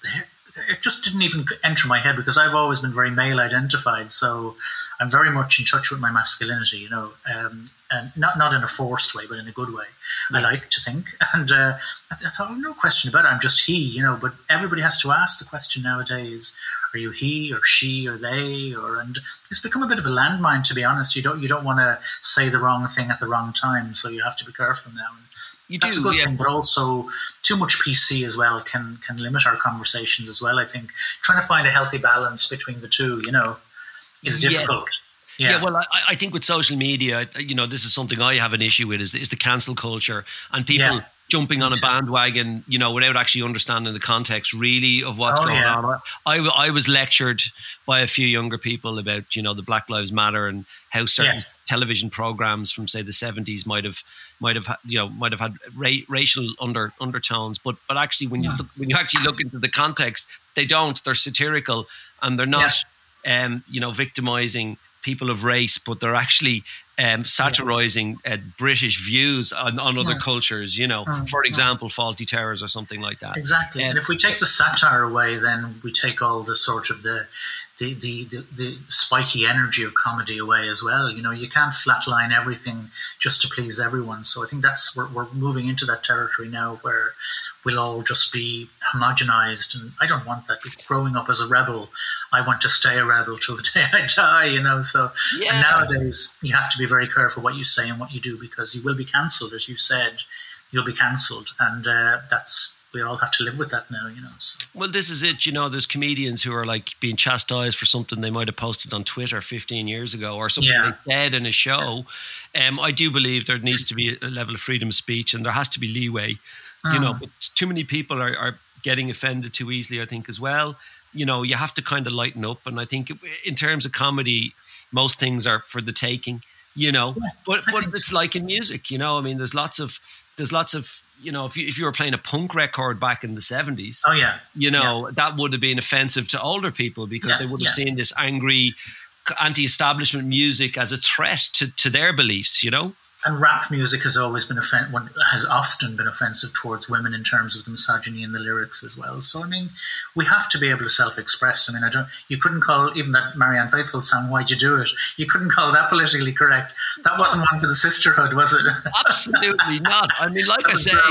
it just didn't even enter my head because I've always been very male identified. So I'm very much in touch with my masculinity, you know, um, and not not in a forced way, but in a good way. Yeah. I like to think. And uh, I, I thought, oh, no question about it. I'm just he, you know, but everybody has to ask the question nowadays. Are you he or she or they? Or and it's become a bit of a landmine, to be honest. You don't you don't want to say the wrong thing at the wrong time, so you have to be careful now. And you that's do, a good yeah. thing, but also too much P C as well can can limit our conversations as well. I think trying to find a healthy balance between the two, you know, is difficult. Yes. Yeah. yeah, well, I, I think with social media, you know, this is something I have an issue with is, is the cancel culture and people yeah. jumping on a bandwagon, you know, without actually understanding the context really of what's oh, going yeah. on. I, I was lectured by a few younger people about, you know, the Black Lives Matter and how certain yes. television programs from, say, the seventies might have, might have, you know, might have had ra- racial under undertones. But but actually, when you yeah. look, when you actually look into the context, they don't. They're satirical and they're not, yeah. um, you know, victimizing people of race, but they're actually um, satirizing uh, British views on, on other yeah. cultures, you know, mm, for example, mm. Faulty Towers or something like that. Exactly. Um, and if we take the satire away, then we take all the sort of the the, the, the the spiky energy of comedy away as well. You know, you can't flatline everything just to please everyone. So I think that's, we're, we're moving into that territory now where we'll all just be homogenized. And I don't want that. Growing up as a rebel, I want to stay a rebel till the day I die, you know. So yeah. and nowadays you have to be very careful what you say and what you do because you will be cancelled, as you said. You'll be cancelled, and uh, that's we all have to live with that now, you know. So. Well, this is it. You know, there's comedians who are like being chastised for something they might have posted on Twitter fifteen years ago or something yeah. they said in a show. Um, I do believe there needs to be a level of freedom of speech, and there has to be leeway. Mm. You know, but too many people are, are getting offended too easily, I think, as well. You know, you have to kind of lighten up. And I think in terms of comedy, most things are for the taking, you know, yeah, but but it's like in music, you know, I mean, there's lots of, there's lots of, you know, if you, if you were playing a punk record back in the seventies, oh yeah, you know, yeah. that would have been offensive to older people because yeah, they would have yeah. seen this angry anti-establishment music as a threat to, to their beliefs, you know. And rap music has always been offen- has often been offensive towards women in terms of the misogyny in the lyrics as well. So I mean, we have to be able to self-express. I mean, I don't. You couldn't call even that Marianne Faithfull song "Why'd You Do It." You couldn't call that politically correct. That wasn't one for the sisterhood, was it? Absolutely not. I mean, like I say,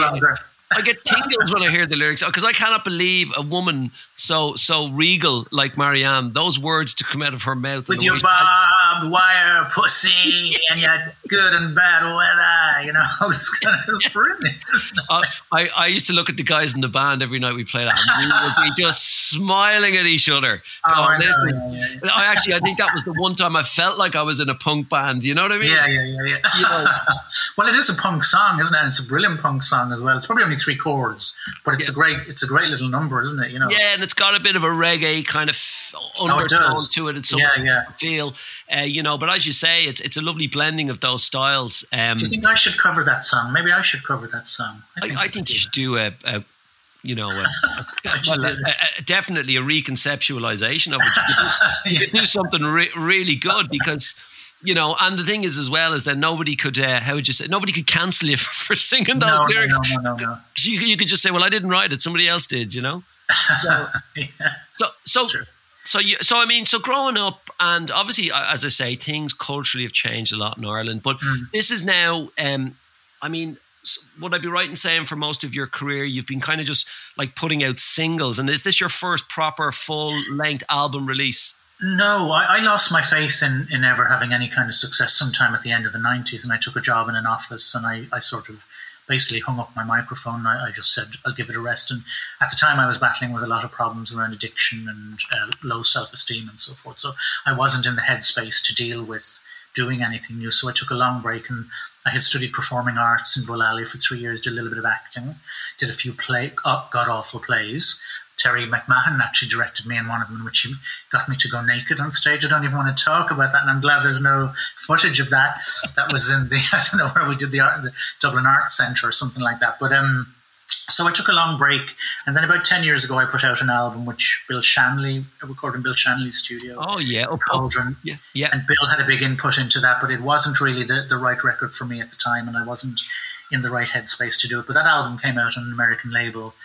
I get tingles when I hear the lyrics because I cannot believe a woman so so regal like Marianne. Those words to come out of her mouth with your barbed wire pussy and your good and bad weather, you know, all this kind of it's brilliant. uh, I I used to look at the guys in the band every night we played that. And we would be just smiling at each other. Oh, oh I, know, yeah, yeah. I actually I think that was the one time I felt like I was in a punk band. You know what I mean? Yeah, yeah, yeah, yeah. You know, well, it is a punk song, isn't it? It's a brilliant punk song as well. It's probably only three chords, but it's yeah. a great it's a great little number, isn't it? You know. Yeah, and it's got a bit of a reggae kind of undertone oh, it to it. It's yeah, yeah. feel, uh, you know. But as you say, it's it's a lovely blending of those styles. Um, do you think I should cover that song? Maybe I should cover that song. I think, I, I think you should do a, a you know, a, a, well, a, a, definitely a reconceptualization of it. You could do, you could do something re- really good because. You know, and the thing is as well is that nobody could, uh, how would you say, nobody could cancel you for, for singing those no, lyrics. No, no, no, no. You, you could just say, well, I didn't write it, somebody else did, you know? So, yeah, so, so, so, you, so, I mean, so growing up, and obviously, as I say, things culturally have changed a lot in Ireland, but mm. this is now, um, I mean, would I be right in saying for most of your career, you've been kind of just like putting out singles, and is this your first proper full-length album release? No, I, I lost my faith in, in ever having any kind of success sometime at the end of the nineties, and I took a job in an office and I, I sort of basically hung up my microphone. I, I just said, I'll give it a rest. And at the time I was battling with a lot of problems around addiction and uh, low self-esteem and so forth. So I wasn't in the headspace to deal with doing anything new. So I took a long break and I had studied performing arts in Bull for three years, did a little bit of acting, did a few play, uh, god-awful plays. Terry McMahon actually directed me in one of them, which got me to go naked on stage. I don't even want to talk about that, and I'm glad there's no footage of that. That was in the, I don't know where we did the, art, the Dublin Arts Centre or something like that. But um, so I took a long break, and then about ten years ago, I put out an album which Bill Shanley, I recorded in Bill Shanley's studio. Oh, yeah. Oh, Cauldron. Yeah, yeah. And Bill had a big input into that, but it wasn't really the, the right record for me at the time, and I wasn't in the right headspace to do it. But that album came out on an American label.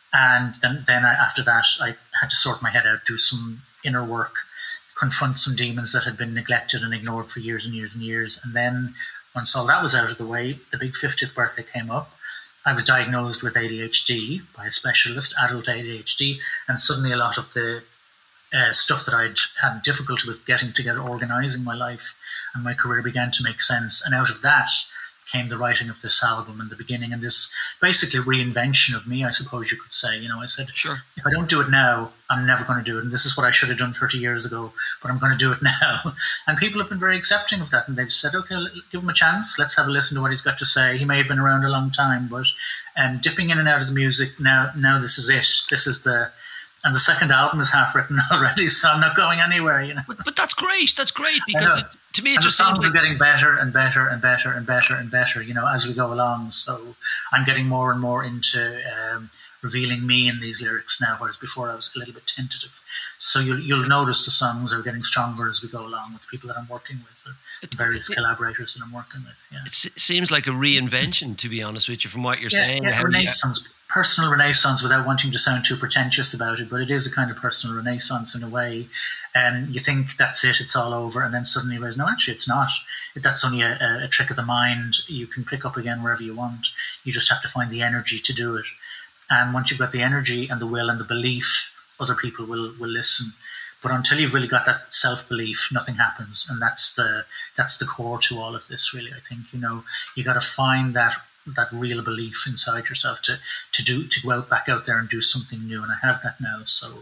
And then, then I, after that, I had to sort my head out, do some inner work, confront some demons that had been neglected and ignored for years and years and years. And then once all that was out of the way, the big fiftieth birthday came up. I was diagnosed with A D H D by a specialist, adult A D H D, and suddenly a lot of the uh, stuff that I'd had difficulty with getting together, organising my life and my career began to make sense. And out of that came the writing of this album in the beginning, and this basically reinvention of me, I suppose you could say. You know, I said, sure, if I don't do it now, I'm never going to do it. And this is what I should have done thirty years ago, but I'm going to do it now. And people have been very accepting of that. And they've said, okay, give him a chance. Let's have a listen to what he's got to say. He may have been around a long time, but um, dipping in and out of the music, now, now this is it. This is the... And the second album is half written already, so I'm not going anywhere, you know. But, but that's great. That's great because it, to me, it and just the songs like... are getting better and better and better and better and better, you know, as we go along. So I'm getting more and more into um, revealing me in these lyrics now, whereas before I was a little bit tentative. So you'll you'll notice the songs are getting stronger as we go along with the people that I'm working with, or it, various it, collaborators that I'm working with. Yeah. It seems like a reinvention, to be honest with you, from what you're yeah, saying. Yeah, renaissance. You... Personal renaissance, without wanting to sound too pretentious about it, but it is a kind of personal renaissance in a way. And um, you think that's it, it's all over, and then suddenly you realize, no, actually it's not. That's only a, a trick of the mind. You can pick up again wherever you want. You just have to find the energy to do it. And once you've got the energy and the will and the belief, other people will, will listen. But until you've really got that self-belief, nothing happens. And that's the that's the core to all of this, really. I think, you know, you got to find that that real belief inside yourself to to do to go out back out there and do something new. And I have that now, so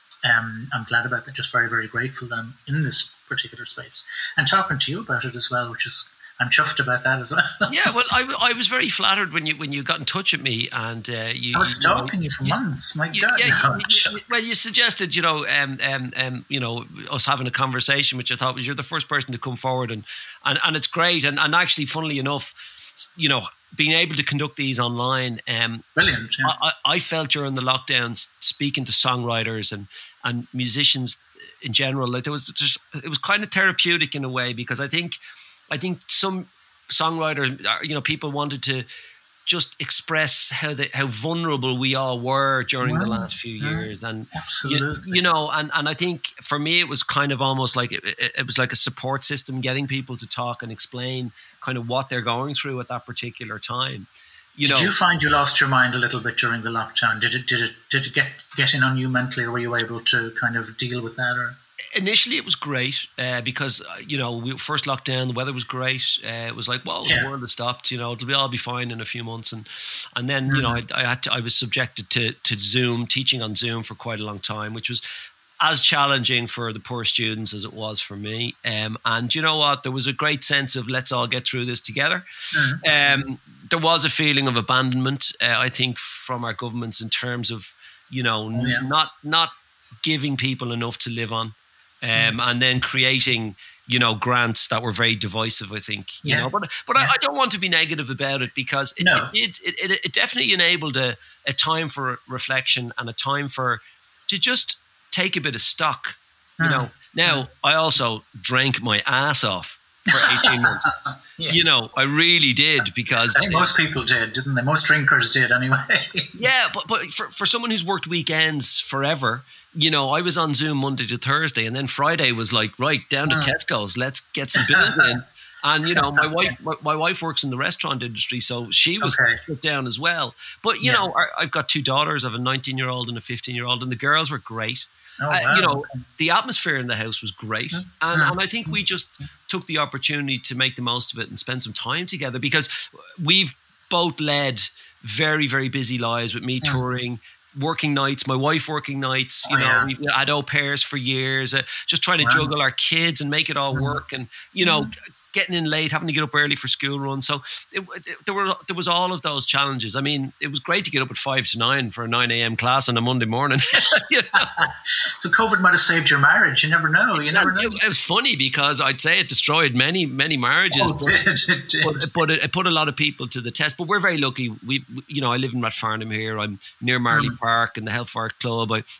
um, I'm glad about that. Just very, very grateful that I'm in this particular space and talking to you about it as well, which is I'm chuffed about that as well. Yeah, well, I, I was very flattered when you when you got in touch with me, and uh, you. I was stalking you, you for you, months. My you, God! Yeah, no, you, well, you suggested, you know, um, um, um, you know, us having a conversation, which I thought was you're the first person to come forward, and and, and it's great, and and actually, funnily enough, you know, being able to conduct these online, um, brilliant. Yeah. I, I felt during the lockdowns, speaking to songwriters and and musicians in general, like there was just it was kind of therapeutic in a way, because I think. I think some songwriters, you know, people wanted to just express how they, how vulnerable we all were during wow. the last few years, and absolutely, you, you know, and, and I think for me it was kind of almost like it, it was like a support system, getting people to talk and explain kind of what they're going through at that particular time. You did know, you find you lost your mind a little bit during the lockdown? Did it did it did it get get in on you mentally, or were you able to kind of deal with that? Or initially, it was great uh, because, uh, you know, we first lockdown, the weather was great. Uh, it was like, well, yeah. the world has stopped, you know, it'll be all be fine in a few months. And and then, mm-hmm. you know, I, I had to, I was subjected to, to Zoom, teaching on Zoom for quite a long time, which was as challenging for the poor students as it was for me. Um, and you know what? There was a great sense of let's all get through this together. Mm-hmm. Um, there was a feeling of abandonment, uh, I think, from our governments in terms of, you know, oh, yeah. not not giving people enough to live on. Um, and then creating, you know, grants that were very divisive, I think, you yeah. know, but but yeah. I, I don't want to be negative about it, because it, no. it did, it, it, it definitely enabled a, a time for reflection and a time for, to just take a bit of stock, you mm. know. Now, mm. I also drank my ass off for eighteen months. Yeah. You know, I really did, because I think most people did, didn't they? Most drinkers did anyway. Yeah, but but for, for someone who's worked weekends forever, you know, I was on Zoom Monday to Thursday, and then Friday was like, right, down to mm. Tesco's, let's get some bills in. And, you know, my wife my, my wife works in the restaurant industry, so she was okay. put down as well. But, you yeah. know, I, I've got two daughters. I have a nineteen-year-old and a fifteen-year-old, and the girls were great. Oh, wow. uh, you know, the atmosphere in the house was great. Mm. And, mm. and I think we just took the opportunity to make the most of it and spend some time together, because we've both led very, very busy lives, with me mm. touring, working nights, my wife working nights, you oh, know, yeah. we've had au pairs for years, uh, just trying to wow. juggle our kids and make it all mm. work. And, you know, mm. getting in late, having to get up early for school runs. So it, it, there were there was all of those challenges. I mean, it was great to get up at five to nine for a nine a.m. class on a Monday morning. You know? So COVID might have saved your marriage. You never know. You never know. It, it was funny, because I'd say it destroyed many, many marriages. Oh, it but, did, it did. But, but it, it put a lot of people to the test. But we're very lucky. We, you know, I live in Rathfarnham here. I'm near Marley mm. Park and the Health Park Club. I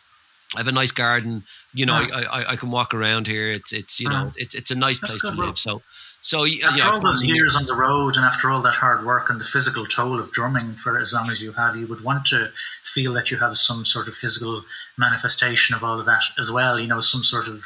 I have a nice garden. You know, Oh. I, I I can walk around here. It's it's you know Oh. it's it's a nice That's place good, to well, live. So so yeah, After yeah, all those family- years on the road and after all that hard work and the physical toll of drumming for as long as you have, you would want to feel that you have some sort of physical manifestation of all of that as well, you know, some sort of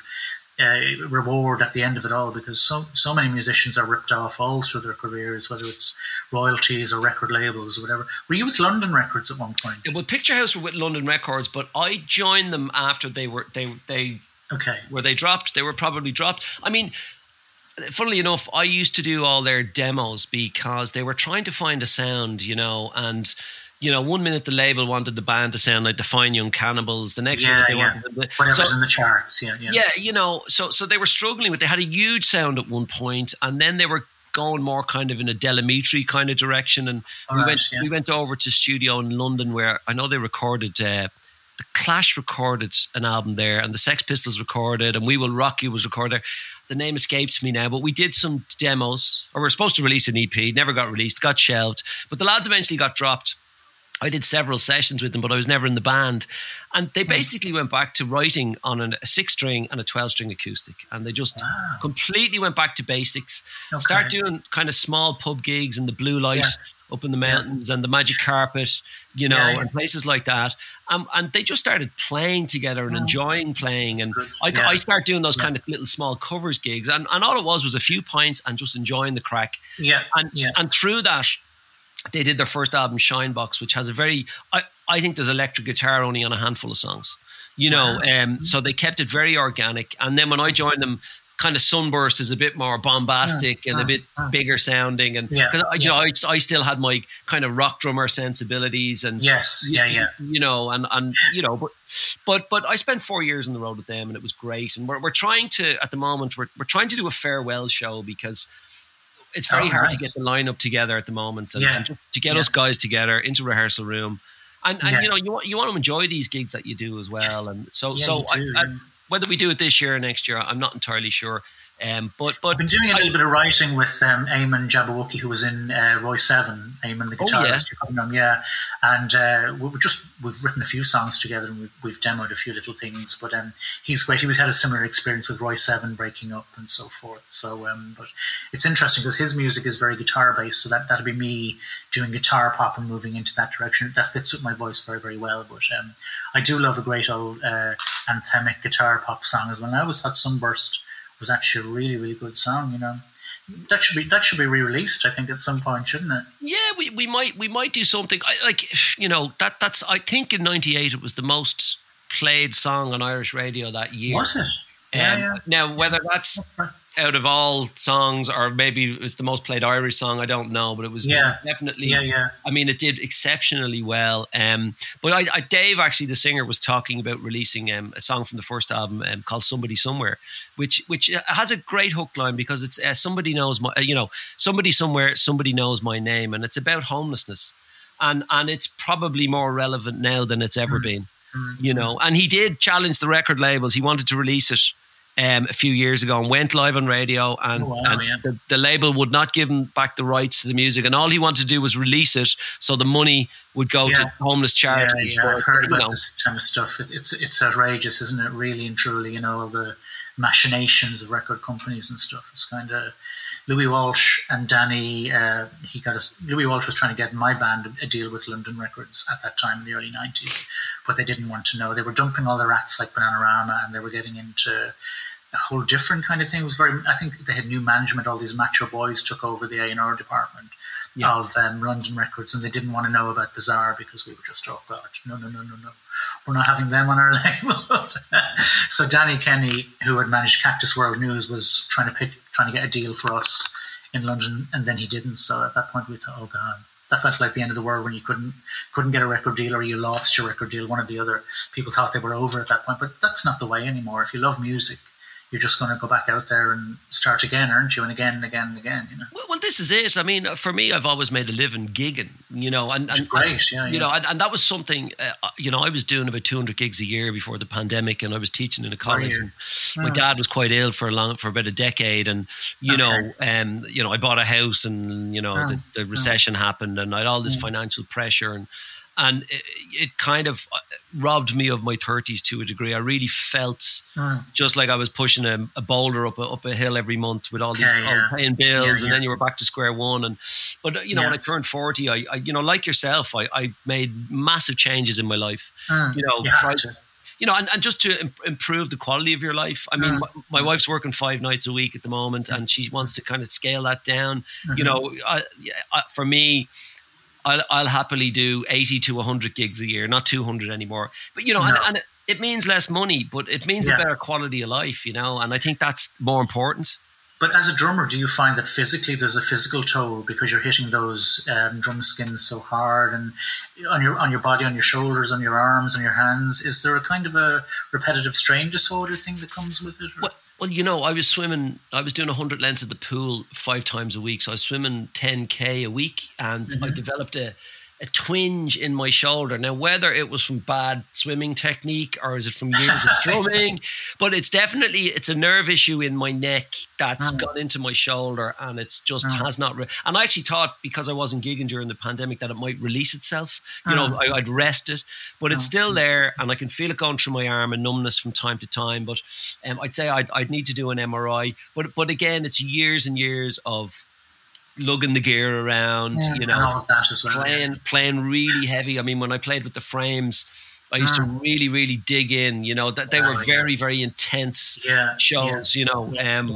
uh, reward at the end of it all, because so so many musicians are ripped off all through their careers, whether it's royalties or record labels or whatever. Were you with London Records at one point? Well, Picture House were with London Records, but I joined them after they were they they Okay. were they dropped. They were probably dropped. I mean, funnily enough, I used to do all their demos because they were trying to find a sound, you know, and you know, one minute the label wanted the band to sound like the Fine Young Cannibals, the next Yeah, minute they yeah. wanted them to, Whatever's so- in the charts, yeah, yeah. yeah, you know, so so they were struggling with. They had a huge sound at one point, and then they were going more kind of in a Delamitri kind of direction. And All we right, went yeah. we went over to studio in London where I know they recorded. Uh, the Clash recorded an album there, and the Sex Pistols recorded, and We Will Rock You was recorded there. The name escapes me now, but we did some demos, or we were supposed to release an E P, never got released, got shelved. But the lads eventually got dropped. I did several sessions with them, but I was never in the band. And they basically went back to writing on an, a six string and a twelve string acoustic. And they just Wow. completely went back to basics. Okay. Start doing kind of small pub gigs in the Blue Light Yeah. up in the mountains and the Magic Carpet, you know, Yeah, yeah. and places like that. Um, and they just started playing together and enjoying playing. And good. I, Yeah. I started doing those kind of little small covers gigs. And, and all it was was a few pints and just enjoying the crack. Yeah, And, yeah. and through that, they did their first album, Shinebox, which has a very, I, I think there's electric guitar only on a handful of songs, you know, um, so they kept it very organic. And then when I joined them, kind of Sunburst is a bit more bombastic and a bit bigger sounding. And Yeah, because, you know, I, I still had my kind of rock drummer sensibilities and, Yes, yeah, yeah. you know, and, and you know, but, but, but I spent four years on the road with them and it was great. And we're, we're trying to, at the moment, we're, we're trying to do a farewell show because it's very Oh, hard to nice. get the lineup together at the moment, and, Yeah. and just to get Yeah. us guys together into rehearsal room, and, and Yeah. you know you want you want to enjoy these gigs that you do as well, and so Yeah, so you I, do, I, yeah. whether we do it this year or next year, I'm not entirely sure. Um, but but I've been doing a I- little bit of writing with um, Eamon Jabberwocky, who was in uh, Roy Seven. Eamon, the Oh, guitarist, yeah. you probably know him, yeah. And uh, we we just we've written a few songs together, and we've, we've demoed a few little things. But um, he's great. He was had a similar experience with Roy Seven breaking up and so forth. So, um, but it's interesting because his music is very guitar based. So that that'll be me doing guitar pop and moving into that direction. That fits with my voice very very well. But um, I do love a great old uh, anthemic guitar pop song as well. And I always thought Sunburst was actually a really, really good song, you know. That should be that should be re-released, I think, at some point, shouldn't it? yeah, we, we might we might do something I, like you know that that's I think in ninety-eight it was the most played song on Irish radio that year. Was it? Yeah, Um, yeah. Now, whether that's That's right. out of all songs or maybe it was the most played Irish song, I don't know, but it was Yeah. definitely. Yeah, yeah. I mean, it did exceptionally well. Um, but I, I, Dave, actually, the singer, was talking about releasing um, a song from the first album um, called "Somebody Somewhere," which which has a great hook line because it's uh, somebody knows my, uh, you know, somebody somewhere, somebody knows my name, and it's about homelessness, and and it's probably more relevant now than it's ever been. You know, and he did challenge the record labels. He wanted to release it um, a few years ago and went live on radio, and, Oh, wow, and yeah. the, the label would not give him back the rights to the music, and all he wanted to do was release it so the money would go Yeah. to homeless Yeah, charities. yeah, But, I've heard you about know, this kind of stuff. It, it's it's outrageous, isn't it? Really and truly, you know, all the machinations of record companies and stuff. It's kind of Louis Walsh and Danny. Uh, he got us. Louis Walsh was trying to get my band a deal with London Records at that time in the early nineties, but they didn't want to know. They were dumping all their acts like Bananarama, and they were getting into a whole different kind of thing. It was very. I think they had new management. All these macho boys took over the A and R department. Yeah. Of um, London Records, and they didn't want to know about Bizarre because we were just, oh God, no, no, no, no, no, we're not having them on our label. So Danny Kenny, who had managed Cactus World News, was trying to pick, trying to get a deal for us in London, and then he didn't. So at that point, we thought, oh God, that felt like the end of the world when you couldn't couldn't get a record deal or you lost your record deal. One or the other. People thought they were over at that point, but that's not the way anymore. If you love music, you're just going to go back out there and start again, aren't you? And again and again and again, you know. well, well, this is it. I mean, for me, I've always made a living gigging, you know, and, Which is and great, yeah, you yeah. know, and, and that was something. Uh, you know, I was doing about two hundred gigs a year before the pandemic, and I was teaching in a college. you? And my dad was quite ill for a long, for about a decade, and you know, Okay. um, you know, I bought a house, and you know, Oh, the, the recession happened, and I had all this financial pressure, and and it, it kind of robbed me of my thirties to a degree. I really felt mm. just like I was pushing a, a boulder up a, up a hill every month with all okay, these yeah. all paying bills, yeah, and yeah. then you were back to square one. And but you know, yeah. when I turned forty, I, I you know, like yourself, I, I made massive changes in my life. Mm. You know, you tried, to. You know, and, and just to im- improve the quality of your life. I mean, mm. my, my wife's working five nights a week at the moment, and she wants to kind of scale that down. Mm-hmm. You know, I, I, for me, I'll, I'll happily do eighty to one hundred gigs a year, not two hundred anymore. But, you know, no. and, and it, it means less money, but it means yeah. a better quality of life, you know, and I think that's more important. But as a drummer, do you find that physically there's a physical toll because you're hitting those um, drum skins so hard and on your on your body, on your shoulders, on your arms, on your hands? Is there a kind of a repetitive strain disorder thing that comes with it? Or? Well, well, you know, I was swimming, I was doing one hundred lengths at the pool five times a week. So I was swimming ten K a week, and mm-hmm. I developed a, a twinge in my shoulder. Now, whether it was from bad swimming technique or is it from years of drumming, but it's definitely, it's a nerve issue in my neck that's mm. gone into my shoulder, and it's just mm. has not, re- and I actually thought because I wasn't gigging during the pandemic that it might release itself, you mm. know, I, I'd rest it, but mm. it's still there, and I can feel it going through my arm and numbness from time to time, but um, I'd say I'd, I'd need to do an M R I, but but again, it's years and years of lugging the gear around, yeah, you know, all of that as well, playing yeah. playing really heavy. I mean, when I played with the Frames, I used mm. to really, really dig in. You know, that they were very, very intense yeah, shows. yeah. You know, yeah, um, yeah.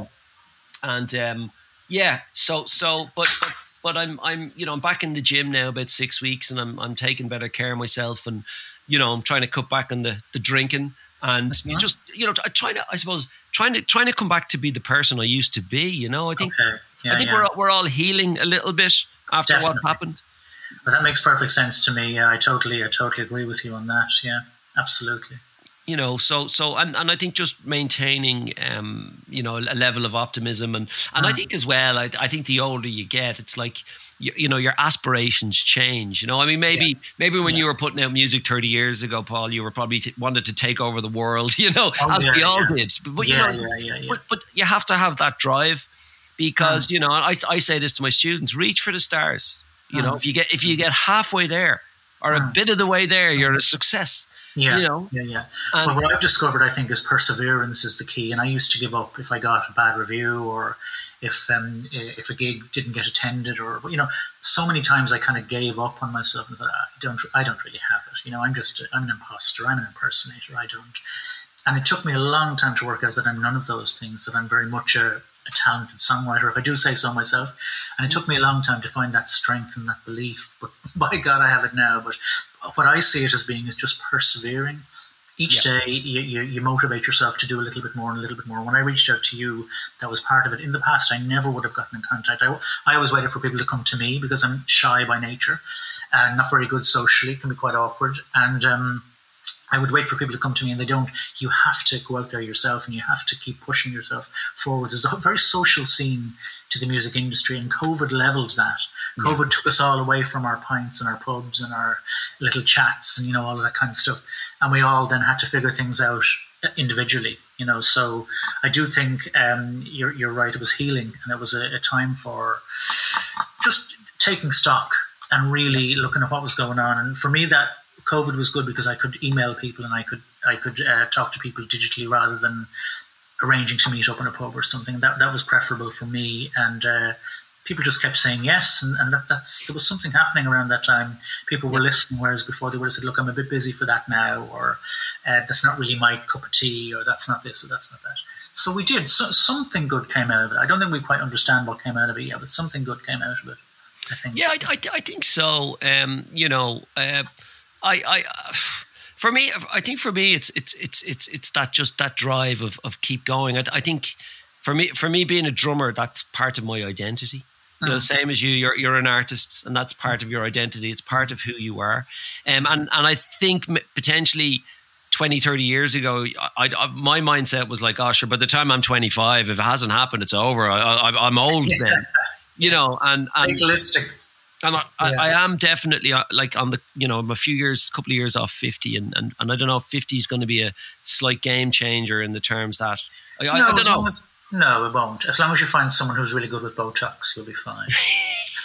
and um, yeah. So, so, but, but, but I'm, I'm, you know, I'm back in the gym now about six weeks, and I'm, I'm taking better care of myself, and you know, I'm trying to cut back on the the drinking, and mm-hmm. you just, you know, trying to, I suppose, trying to, trying to come back to be the person I used to be. You know, I think. Okay. Yeah, I think yeah. we're we're all healing a little bit after Definitely. what happened. Well, that makes perfect sense to me. Yeah, I totally, I totally agree with you on that. Yeah, absolutely. You know, so so and, and I think just maintaining, um, you know, a level of optimism, and and mm. I think as well, I, I think the older you get, it's like you, you know, your aspirations change. You know, I mean, maybe yeah. maybe when yeah. you were putting out music thirty years ago, Paul, you were probably t- wanted to take over the world. You know, oh, as yeah, we all yeah. did. But, but yeah, you know, yeah, yeah, yeah. But, but you have to have that drive. Because, mm. you know, I, I say this to my students, reach for the stars. You mm. know, if you get if you get halfway there or mm. a bit of the way there, you're a success. Yeah, you know? yeah, yeah. And, well, what I've discovered, I think, is perseverance is the key. And I used to give up if I got a bad review or if um, if a gig didn't get attended, or, you know, so many times I kind of gave up on myself and thought, I don't, I don't really have it. You know, I'm just, I'm an imposter, I'm an impersonator, I don't. And it took me a long time to work out that I'm none of those things, that I'm very much a, a talented songwriter, if I do say so myself. And it took me a long time to find that strength and that belief. But by God, I have it now. But what I see it as being is just persevering. Each yeah. day you, you, you motivate yourself to do a little bit more and a little bit more. When I reached out to you, that was part of it. In the past, I never would have gotten in contact. I, I always waited for people to come to me because I'm shy by nature and not very good socially. It can be quite awkward. And um, I would wait for people to come to me, and they don't. You have to go out there yourself, and you have to keep pushing yourself forward. There's a very social scene to the music industry, and COVID leveled that. COVID yeah. took us all away from our pints and our pubs and our little chats and, you know, all of that kind of stuff. And we all then had to figure things out individually, you know. So I do think um, you're, you're right. It was healing, and it was a, a time for just taking stock and really looking at what was going on. And for me, that COVID was good because I could email people and I could I could uh, talk to people digitally rather than arranging to meet up in a pub or something. That that was preferable for me, and uh, people just kept saying yes, and, and that, that's there was something happening around that time. People were listening, whereas before they would have said, "Look, I'm a bit busy for that now," or uh, "That's not really my cup of tea," or "That's not this," or "That's not that." So we did. So, something good came out of it. I don't think we quite understand what came out of it yet, but something good came out of it, I think. Yeah, I, I, I think so. Um, you know. Uh, I, I, uh, for me, I think for me, it's it's it's it's it's that just that drive of of keep going. I, I think for me, for me being a drummer, that's part of my identity. You know, same as you, you're you're an artist, and that's part of your identity. It's part of who you are. Um, and and I think potentially twenty, thirty years ago, I, I, my mindset was like, oh, sure, by the time I'm twenty-five, if it hasn't happened, it's over. I, I, I'm old then, you know. And and fatalistic. And I, yeah. I, I am definitely uh, like on the, you know, I'm a few years, a couple of years off fifty, and, and, and I don't know if fifty is going to be a slight game changer in the terms that I, no, I, I don't know. As, no, it won't. As long as you find someone who's really good with Botox, you'll be fine.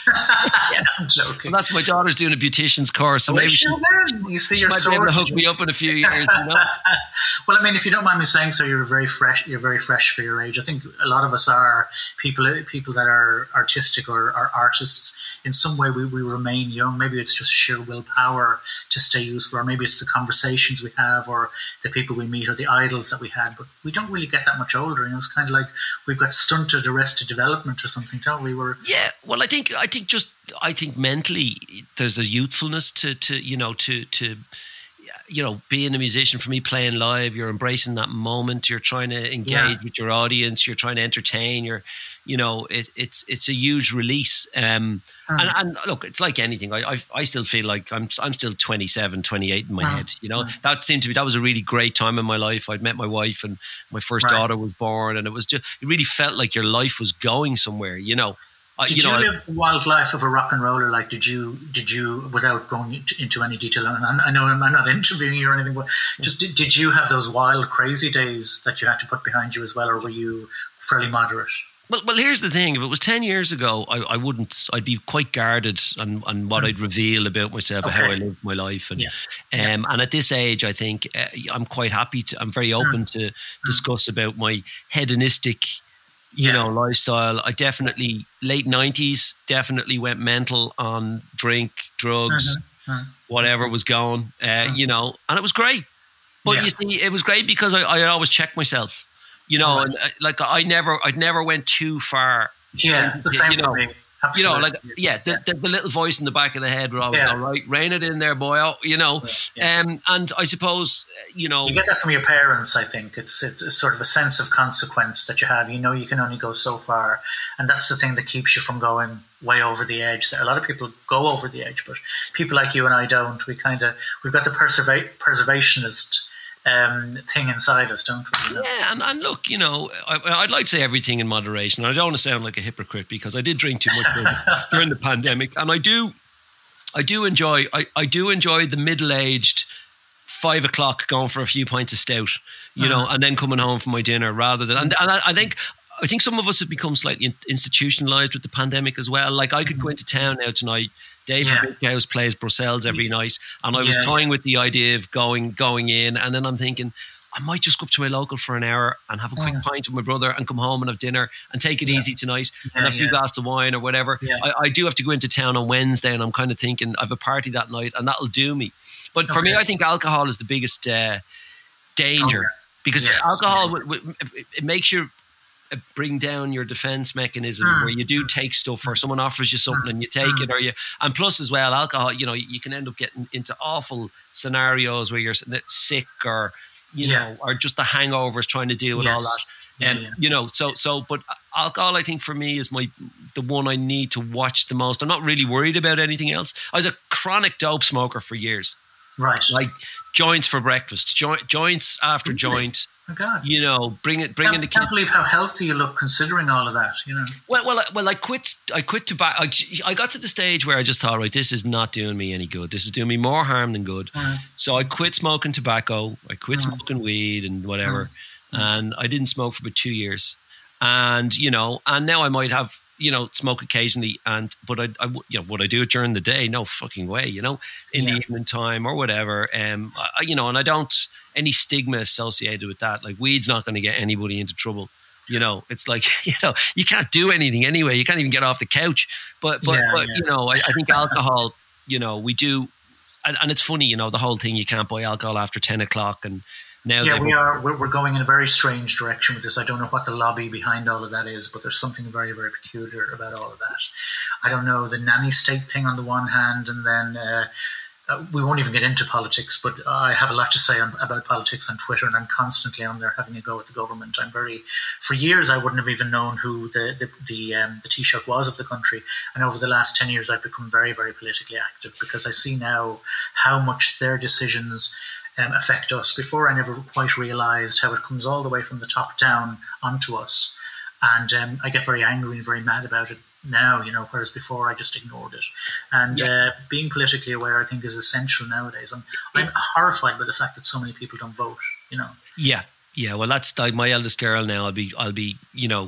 Yeah, I'm joking. Well, that's my daughter's doing a beautician's course, so Oh, maybe she, sure then. You see, she you're might be able to sorted. hook me up in a few years. You know? Well, I mean, if you don't mind me saying so, you're very fresh. You're very fresh for your age. I think a lot of us are people. People that are artistic or are artists in some way. We, we remain young. Maybe it's just sheer willpower to stay youthful, or maybe it's the conversations we have, or the people we meet, or the idols that we had. But we don't really get that much older. You know, it's kind of like we've got stunted, arrested development or something, don't we? We're yeah. Well, I think I think just I think mentally there's a youthfulness to to you know to to. You know, being a musician, for me, playing live, you're embracing that moment. You're trying to engage Yeah. with your audience. You're trying to entertain. You're, you know, it, it's it's a huge release. Um, Mm. and, and look, it's like anything. I, I I still feel like I'm I'm still twenty-seven, twenty-eight in my Mm. head. You know, Mm. that seemed to be that was a really great time in my life. I'd met my wife, and my first Right. daughter was born, and it was just it really felt like your life was going somewhere. You know. Uh, Did you you, know, I- live the wild life of a rock and roller? Like, did you, did you, without going into, into any detail, and I I know I'm not interviewing you or anything, but just did, did you have those wild, crazy days that you had to put behind you as well, or were you fairly moderate? Well, well, here's the thing. If it was ten years ago, I, I wouldn't. I'd be quite guarded on, on what I'd reveal about myself, and how I Okay. lived my life, and Yeah. um, and at this age, I think uh, I'm quite happy to. I'm very open to discuss about my hedonistic, you Yeah. know, lifestyle. I definitely late nineties definitely went mental on drink, drugs, Mhm. whatever was going. Uh, You know, and it was great. But Yeah. you see, it was great because I, I always checked myself. You know, Right. and uh, like I never, I never went too far. Yeah, the You same know, for me. You know, Absolutely. like yeah, the, the, the little voice in the back of the head would always Yeah. go, right, rein it in there, boy. Oh, you know, Yeah. um, and I suppose uh, you know, You get that from your parents, I think. It's it's a sort of a sense of consequence that you have. You know you can only go so far. And that's the thing that keeps you from going way over the edge. A lot of people go over the edge, but people like you and I don't. We kind of, we've got the preserva- preservationist um, thing inside us, don't we? You know? yeah, and, and look, you know, I, I'd like to say everything in moderation. I don't want to sound like a hypocrite because I did drink too much during, during the pandemic, and I do, I do enjoy, I, I do enjoy the middle-aged five o'clock going for a few pints of stout, you know, and then coming home for my dinner rather than, and, and I, I think. I think some of us have become slightly institutionalized with the pandemic as well. Like I could go into town now tonight. Dave Yeah. from Big House plays Brussels every night, and I was Yeah, toying with the idea of going going in, and then I'm thinking I might just go up to my local for an hour and have a quick Mm. pint with my brother and come home and have dinner and take it Yeah. easy tonight Yeah, and have two yeah. glasses of wine or whatever. Yeah. I, I do have to go into town on Wednesday, and I'm kind of thinking I have a party that night, and that'll do me. But for me, Okay. I think alcohol is the biggest uh, danger Okay. because Yes, alcohol yeah. w- w- it- it makes you uh, bring down your defense mechanism Mm. where you do take stuff or someone offers you something and you take it, or you and plus as well alcohol, you know, you can end up getting into awful scenarios where you're sick or you Yeah. know, or just the hangovers trying to deal with all Yes. that. Yeah, And yeah. you know, so so but alcohol I think for me is my the one I need to watch the most. I'm not really worried about anything else. I was a chronic dope smoker for years. Right. Like joints for breakfast, joint, joints after Really? joint. Oh, God. You know, bring it, I bringing the can't, can't kids. believe how healthy you look considering all of that, you know. Well, well, I- well. I quit. I quit tobacco. I, I got to the stage where I just thought, right, this is not doing me any good. This is doing me more harm than good. Mm. So I quit smoking tobacco. I quit Mm. smoking weed and whatever. And I didn't smoke for about two years. And you know, and now I might have you know smoke occasionally. And but I, I you know, would I do it during the day? No fucking way. You know, in Yeah. the evening time or whatever. Um, I, you know, and I don't any stigma associated with that. Like weed's not going to get anybody into trouble. You know, it's like, you know, you can't do anything anyway. You can't even get off the couch. But, but, Yeah, but yeah. you know, I, I think alcohol, you know, we do. And, and it's funny, you know, the whole thing, you can't buy alcohol after ten o'clock. And now Yeah, they we are. We're, we're going in a very strange direction with this. I don't know what the lobby behind all of that is, but there's something very, very peculiar about all of that. I don't know, the nanny state thing on the one hand, and then uh, uh, we won't even get into politics, but I have a lot to say on, about politics on Twitter, and I'm constantly on there having a go at the government. I'm very, for years, I wouldn't have even known who the the the, um, the Taoiseach was of the country, and over the last ten years, I've become very, very politically active because I see now how much their decisions um, affect us. Before, I never quite realised how it comes all the way from the top down onto us, and um, I get very angry and very mad about it now, you know, whereas before I just ignored it. And Yeah. uh, being politically aware, I think, is essential nowadays. I'm, I'm horrified by the fact that so many people don't vote, you know. Yeah, yeah. Well, that's like my eldest girl now. I'll be, I'll be, you know,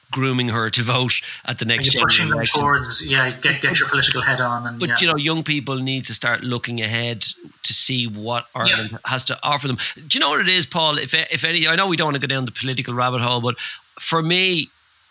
grooming her to vote at the next You're pushing them election. towards, yeah, get get your political head on. And, but, yeah. you know, young people need to start looking ahead to see what Ireland yeah. has to offer them. Do you know what it is, Paul? If if any, I know we don't want to go down the political rabbit hole, but for me,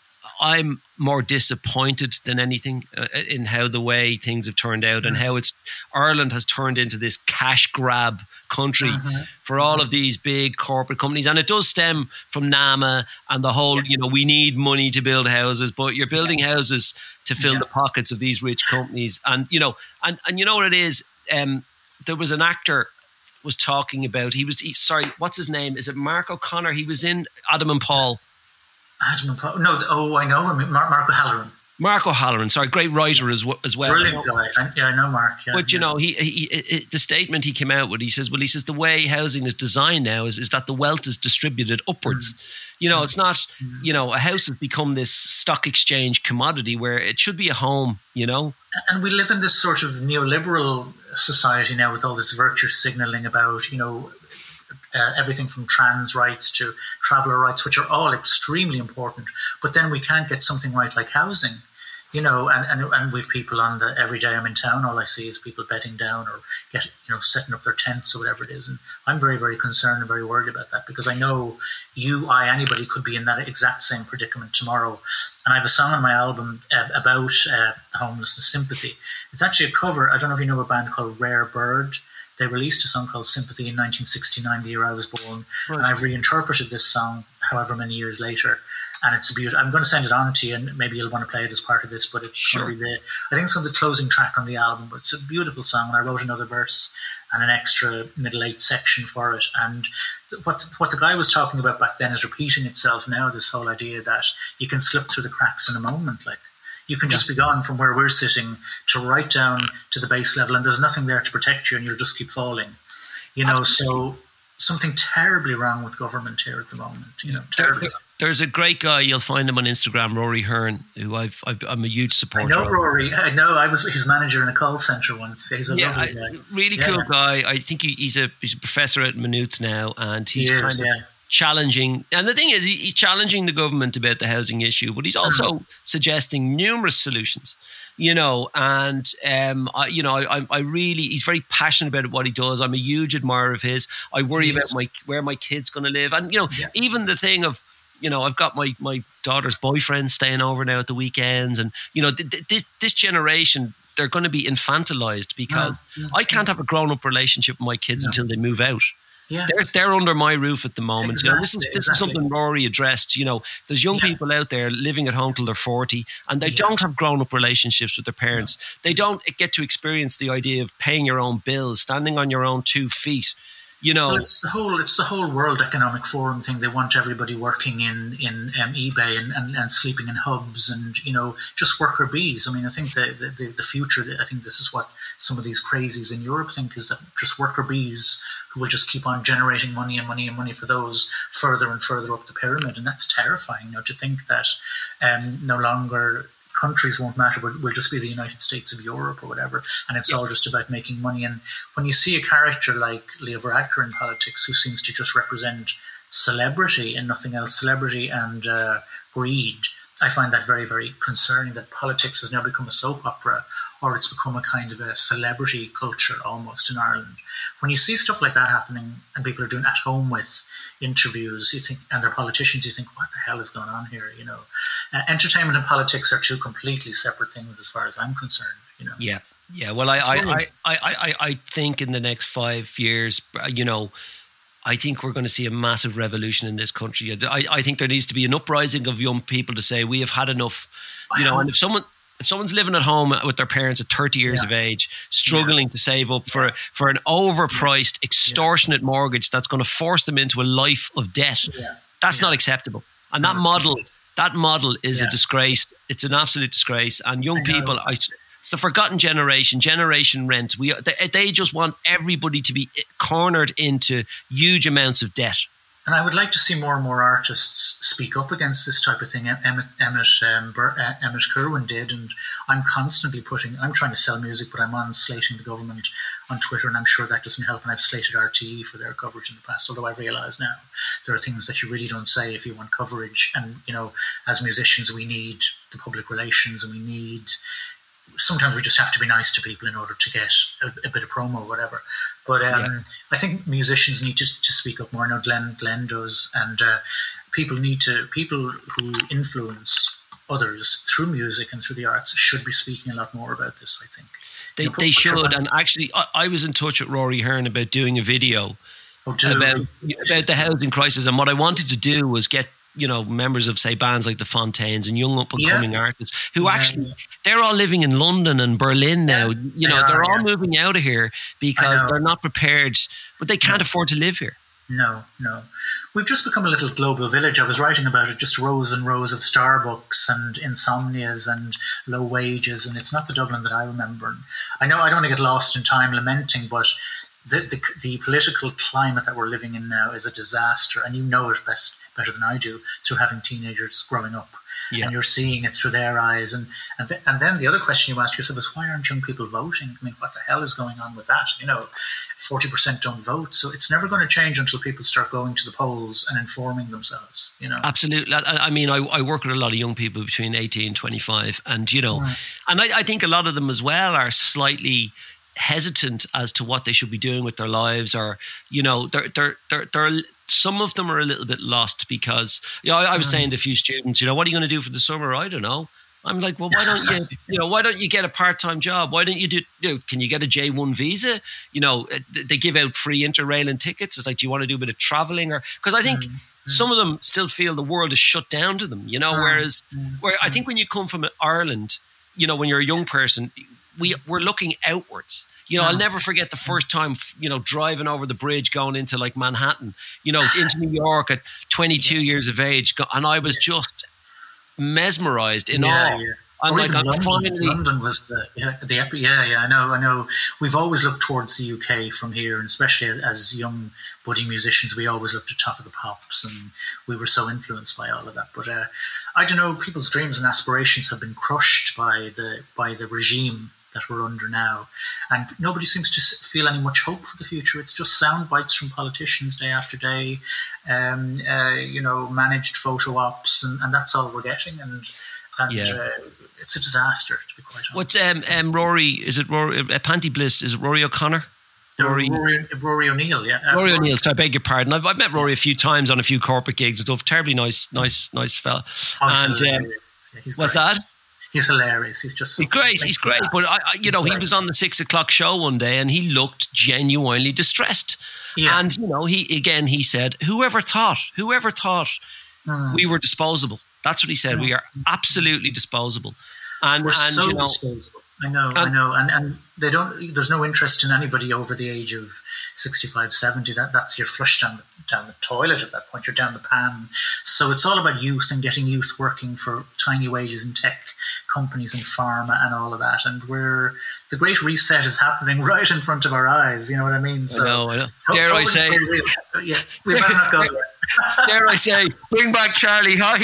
I'm more disappointed than anything uh, in how the way things have turned out, mm-hmm. and how it's Ireland has turned into this cash grab country mm-hmm. for all of these big corporate companies. And it does stem from NAMA and the whole, yeah. you know, we need money to build houses, but you're building yeah. houses to fill yeah. the pockets of these rich companies. And, you know, and, and you know what it is? Um, there was an actor was talking about, he was, he, sorry, what's his name? Is it Mark O'Connor? He was in Adam and Paul. Adam and Paul. No, oh, I know him. Mar- Mark O'Halloran. Mark O'Halloran, sorry, great writer as, w- as well. Brilliant guy. I, yeah, I know Mark. Yeah, but, you yeah. know, he, he, he the statement he came out with, he says, well, he says the way housing is designed now is, is that the wealth is distributed upwards. Mm. You know, it's not, mm. you know, a house has become this stock exchange commodity where it should be a home, you know. And we live in this sort of neoliberal society now with all this virtue signalling about, you know, Uh, everything from trans rights to traveller rights, which are all extremely important. But then we can't get something right like housing, you know, and, and, and we've people on the, every day I'm in town, all I see is people bedding down or get, you know, setting up their tents or whatever it is. And I'm very, very concerned and very worried about that because I know you, I, anybody could be in that exact same predicament tomorrow. And I have a song on my album uh, about uh, homelessness, Sympathy. It's actually a cover. I don't know if you know a band called Rare Bird. They released a song called Sympathy in nineteen sixty-nine, the year I was born. Right. And I've reinterpreted this song however many years later. And it's a beautiful, I'm going to send it on to you and maybe you'll want to play it as part of this, but it's sure. going to be the, I think it's on the closing track on the album, but it's a beautiful song. And I wrote another verse and an extra middle eight section for it. And what, what the guy was talking about back then is repeating itself now, this whole idea that you can slip through the cracks in a moment, like. You can just be gone from where we're sitting to right down to the base level and there's nothing there to protect you and you'll just keep falling. You know, so something terribly wrong with government here at the moment, you know, terribly. There, there's a great guy, you'll find him on Instagram, Rory Hearn, who I've, I've, I'm a huge supporter of. I know of. Rory. I know. I was his manager in a call centre once. He's a yeah, lovely guy. I, really yeah. cool guy. I think he, he's, a, he's a professor at Maynooth now and he's he is, kind of... Yeah. challenging, and the thing is he's challenging the government about the housing issue, but he's also mm. suggesting numerous solutions, you know, and um, I, you know, I, I really, he's very passionate about what he does. I'm a huge admirer of his. I worry yes. about my where my kid's going to live, and you know, yeah. even the thing of, you know, I've got my my daughter's boyfriend staying over now at the weekends, and you know, th- th- this, this generation, they're going to be infantilized because mm. I can't have a grown up relationship with my kids no. until they move out. Yeah. They're they're under my roof at the moment. Exactly, you know, this is this exactly. is something Rory addressed. You know, there's young yeah. people out there living at home till they're forty, and they yeah. don't have grown up relationships with their parents. No. They don't get to experience the idea of paying your own bills, standing on your own two feet. You know, well, it's the whole it's the whole World Economic Forum thing. They want everybody working in in um, eBay and, and, and sleeping in hubs, and you know, just worker bees. I mean, I think the, the the future. I think this is what some of these crazies in Europe think, is that just worker bees who will just keep on generating money and money and money for those further and further up the pyramid, and that's terrifying. You know, to think that um, no longer countries won't matter, but will just be the United States of Europe or whatever, and it's yeah. all just about making money. And when you see a character like Leo Varadkar in politics, who seems to just represent celebrity and nothing else, celebrity and uh, greed, I find that very, very concerning, that politics has now become a soap opera, or it's become a kind of a celebrity culture almost in Ireland. When you see stuff like that happening and people are doing at home with interviews, you think, and they're politicians, you think, what the hell is going on here? You know, uh, entertainment and politics are two completely separate things as far as I'm concerned. You know. Yeah, yeah. Well, I, I, I, I, I, I think in the next five years, you know, I think we're going to see a massive revolution in this country. I, I think there needs to be an uprising of young people to say we have had enough. You know, and if someone. If someone's living at home with their parents at thirty years yeah. of age, struggling yeah. to save up for, for an overpriced, extortionate yeah. mortgage that's going to force them into a life of debt, yeah. that's yeah. not acceptable. And no, that model, true. that model is yeah. a disgrace. It's an absolute disgrace. And young I people, I, it's the forgotten generation, generation rent. We they, they just want everybody to be cornered into huge amounts of debt. And I would like to see more and more artists speak up against this type of thing. Emmett, Emmett, um, Bur- uh, Emmett Kirwan did, and I'm constantly putting, I'm trying to sell music, but I'm on slating the government on Twitter, and I'm sure that doesn't help. And I've slated R T E for their coverage in the past, although I realise now there are things that you really don't say if you want coverage. And, you know, as musicians, we need the public relations, and we need, sometimes we just have to be nice to people in order to get a, a bit of promo or whatever. But um, yeah. I think musicians need to, to speak up more. I know Glenn, Glenn does, and uh, people need to, people who influence others through music and through the arts should be speaking a lot more about this, I think. They, you know, they should. And actually, I, I was in touch with Rory Hearn about doing a video oh, about, about the housing crisis. And what I wanted to do was get, you know, members of, say, bands like the Fontaines and young up-and-coming yeah. artists who yeah, actually, yeah. they're all living in London and Berlin now. Yeah, you know, they they're are, all yeah. moving out of here because they're not prepared, but they can't no. afford to live here. No, no. We've just become a little global village. I was writing about it, just rows and rows of Starbucks and insomnias and low wages, and it's not the Dublin that I remember. I know I don't want to get lost in time lamenting, but the, the the political climate that we're living in now is a disaster, and you know it best better than I do through having teenagers growing up. Yeah. And you're seeing it through their eyes. And and, th- and then the other question you ask yourself is, why aren't young people voting? I mean, what the hell is going on with that? You know, forty percent don't vote. So it's never going to change until people start going to the polls and informing themselves, you know. Absolutely. I, I mean, I, I work with a lot of young people between eighteen and twenty-five. And, you know, mm. and I, I think a lot of them as well are slightly hesitant as to what they should be doing with their lives, or, you know, they're they're they're they're some of them are a little bit lost because, you know, I, I was mm. saying to a few students, you know, what are you going to do for the summer? I don't know. I'm like, well, why don't you, you know, why don't you get a part-time job? Why don't you do, you know, can you get a J one visa? You know, they give out free Interrail and tickets. It's like, do you want to do a bit of traveling? Or, because I think mm. some of them still feel the world is shut down to them, you know, mm. whereas, mm. where I think when you come from Ireland, you know, when you're a young person, we, we're looking outwards. You know, I'll never forget the first time, you know, driving over the bridge, going into like Manhattan, you know, into New York at twenty-two yeah. years of age. And I was just mesmerized in yeah, awe. Yeah. I'm or like, I'm London. finally. London was the, yeah, the, yeah, yeah, I know, I know. We've always looked towards the U K from here, and especially as young budding musicians, we always looked at Top of the Pops, and we were so influenced by all of that. But uh, I don't know, people's dreams and aspirations have been crushed by the by the regime that we're under now, and nobody seems to feel any much hope for the future. It's just sound bites from politicians day after day, um, uh, you know, managed photo ops, and, and that's all we're getting, and and yeah. uh, it's a disaster, to be quite honest. What's um, um Rory? Is it Rory? Uh, Panty Bliss? Is it Rory O'Connor? Rory, Rory, Rory O'Neill, yeah. Uh, Rory O'Neill. So I beg your pardon. I've, I've met Rory a few times on a few corporate gigs and stuff. Terribly nice, nice, nice fella. Oh, and um, yeah, what's that? He's hilarious. He's just so he's great. He's great. But I, I, you know, he was on the six o'clock show one day, and he looked genuinely distressed. Yeah. And you know, he again he said, "Whoever thought? Whoever thought mm. we were disposable?" That's what he said. Mm. We are absolutely disposable. And we're and so you know, disposable. I know. And, I know. And and they don't. There's no interest in anybody over the age of sixty-five, seventy. That that's you're flushed down the, down the toilet at that point. You're down the pan. So it's all about youth and getting youth working for tiny wages in tech companies and pharma and all of that. And we're the great reset is happening right in front of our eyes. You know what I mean? So I know. I know. Dare I say? Yeah, we better not go there. Dare I say? Bring back Charlie High.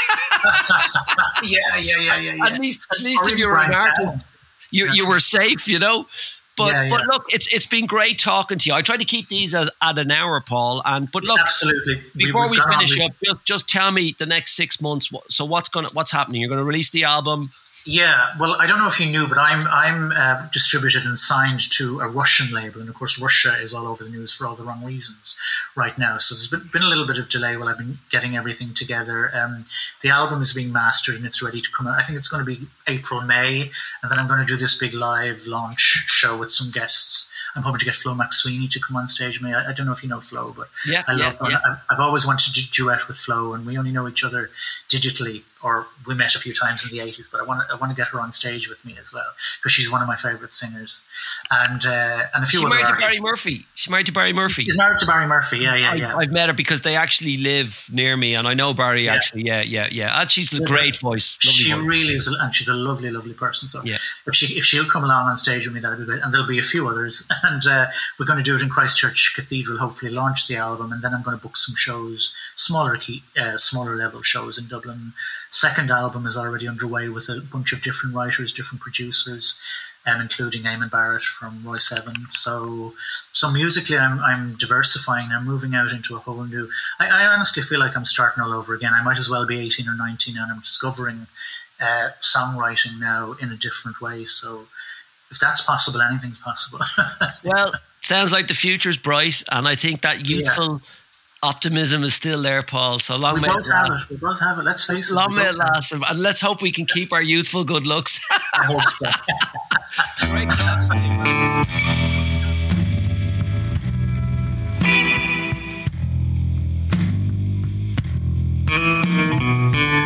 yeah, yeah, yeah, yeah, yeah. At least, at least if you were an artist, you you were safe. You know. But yeah, yeah. but look, it's it's been great talking to you. I try to keep these as at an hour, Paul. And but look, absolutely. Before We've we finish on, up, just, just tell me the next six months. So what's gonna what's happening? You're going to release the album. Yeah, well, I don't know if you knew, but I'm I'm uh, distributed and signed to a Russian label, and of course, Russia is all over the news for all the wrong reasons right now. So there's been, been a little bit of delay while I've been getting everything together. Um, the album is being mastered and it's ready to come out. I think it's going to be April, May, and then I'm going to do this big live launch show with some guests. I'm hoping to get Flo McSweeney to come on stage with me. I, I don't know if you know Flo, but yeah, I love yeah, Flo. yeah. I've, I've always wanted to duet with Flo, and we only know each other digitally or we met a few times in the eighties, but I want to I want to get her on stage with me as well, because she's one of my favourite singers. And uh, and a few she other married artists. to Barry Murphy. She married to Barry Murphy. She's married to Barry Murphy, yeah, yeah, I, yeah. I've met her because they actually live near me, and I know Barry yeah. actually, yeah, yeah, yeah. And she's a great voice. Lovely she voice. really is, and she's a lovely, lovely person. So yeah. if she if she'll come along on stage with me, that'll be great. And there'll be a few others, and uh, we're going to do it in Christchurch Cathedral. Hopefully, launch the album, and then I'm going to book some shows, smaller key, uh, smaller level shows in Dublin. Second album is already underway with a bunch of different writers, different producers, um, including Eamon Barrett from Roy Seven. So, so musically, I'm I'm diversifying. I'm moving out into a whole new. I, I honestly feel like I'm starting all over again. I might as well be eighteen or nineteen, and I'm discovering uh, songwriting now in a different way. So, if that's possible, anything's possible. Well, sounds like the future's bright, and I think that youthful. Yeah. Optimism is still there, Paul. So long we may both it have last. it. We both have it. Let's face it. Long may it last, and let's hope we can keep our youthful good looks. I hope so. Great to have you.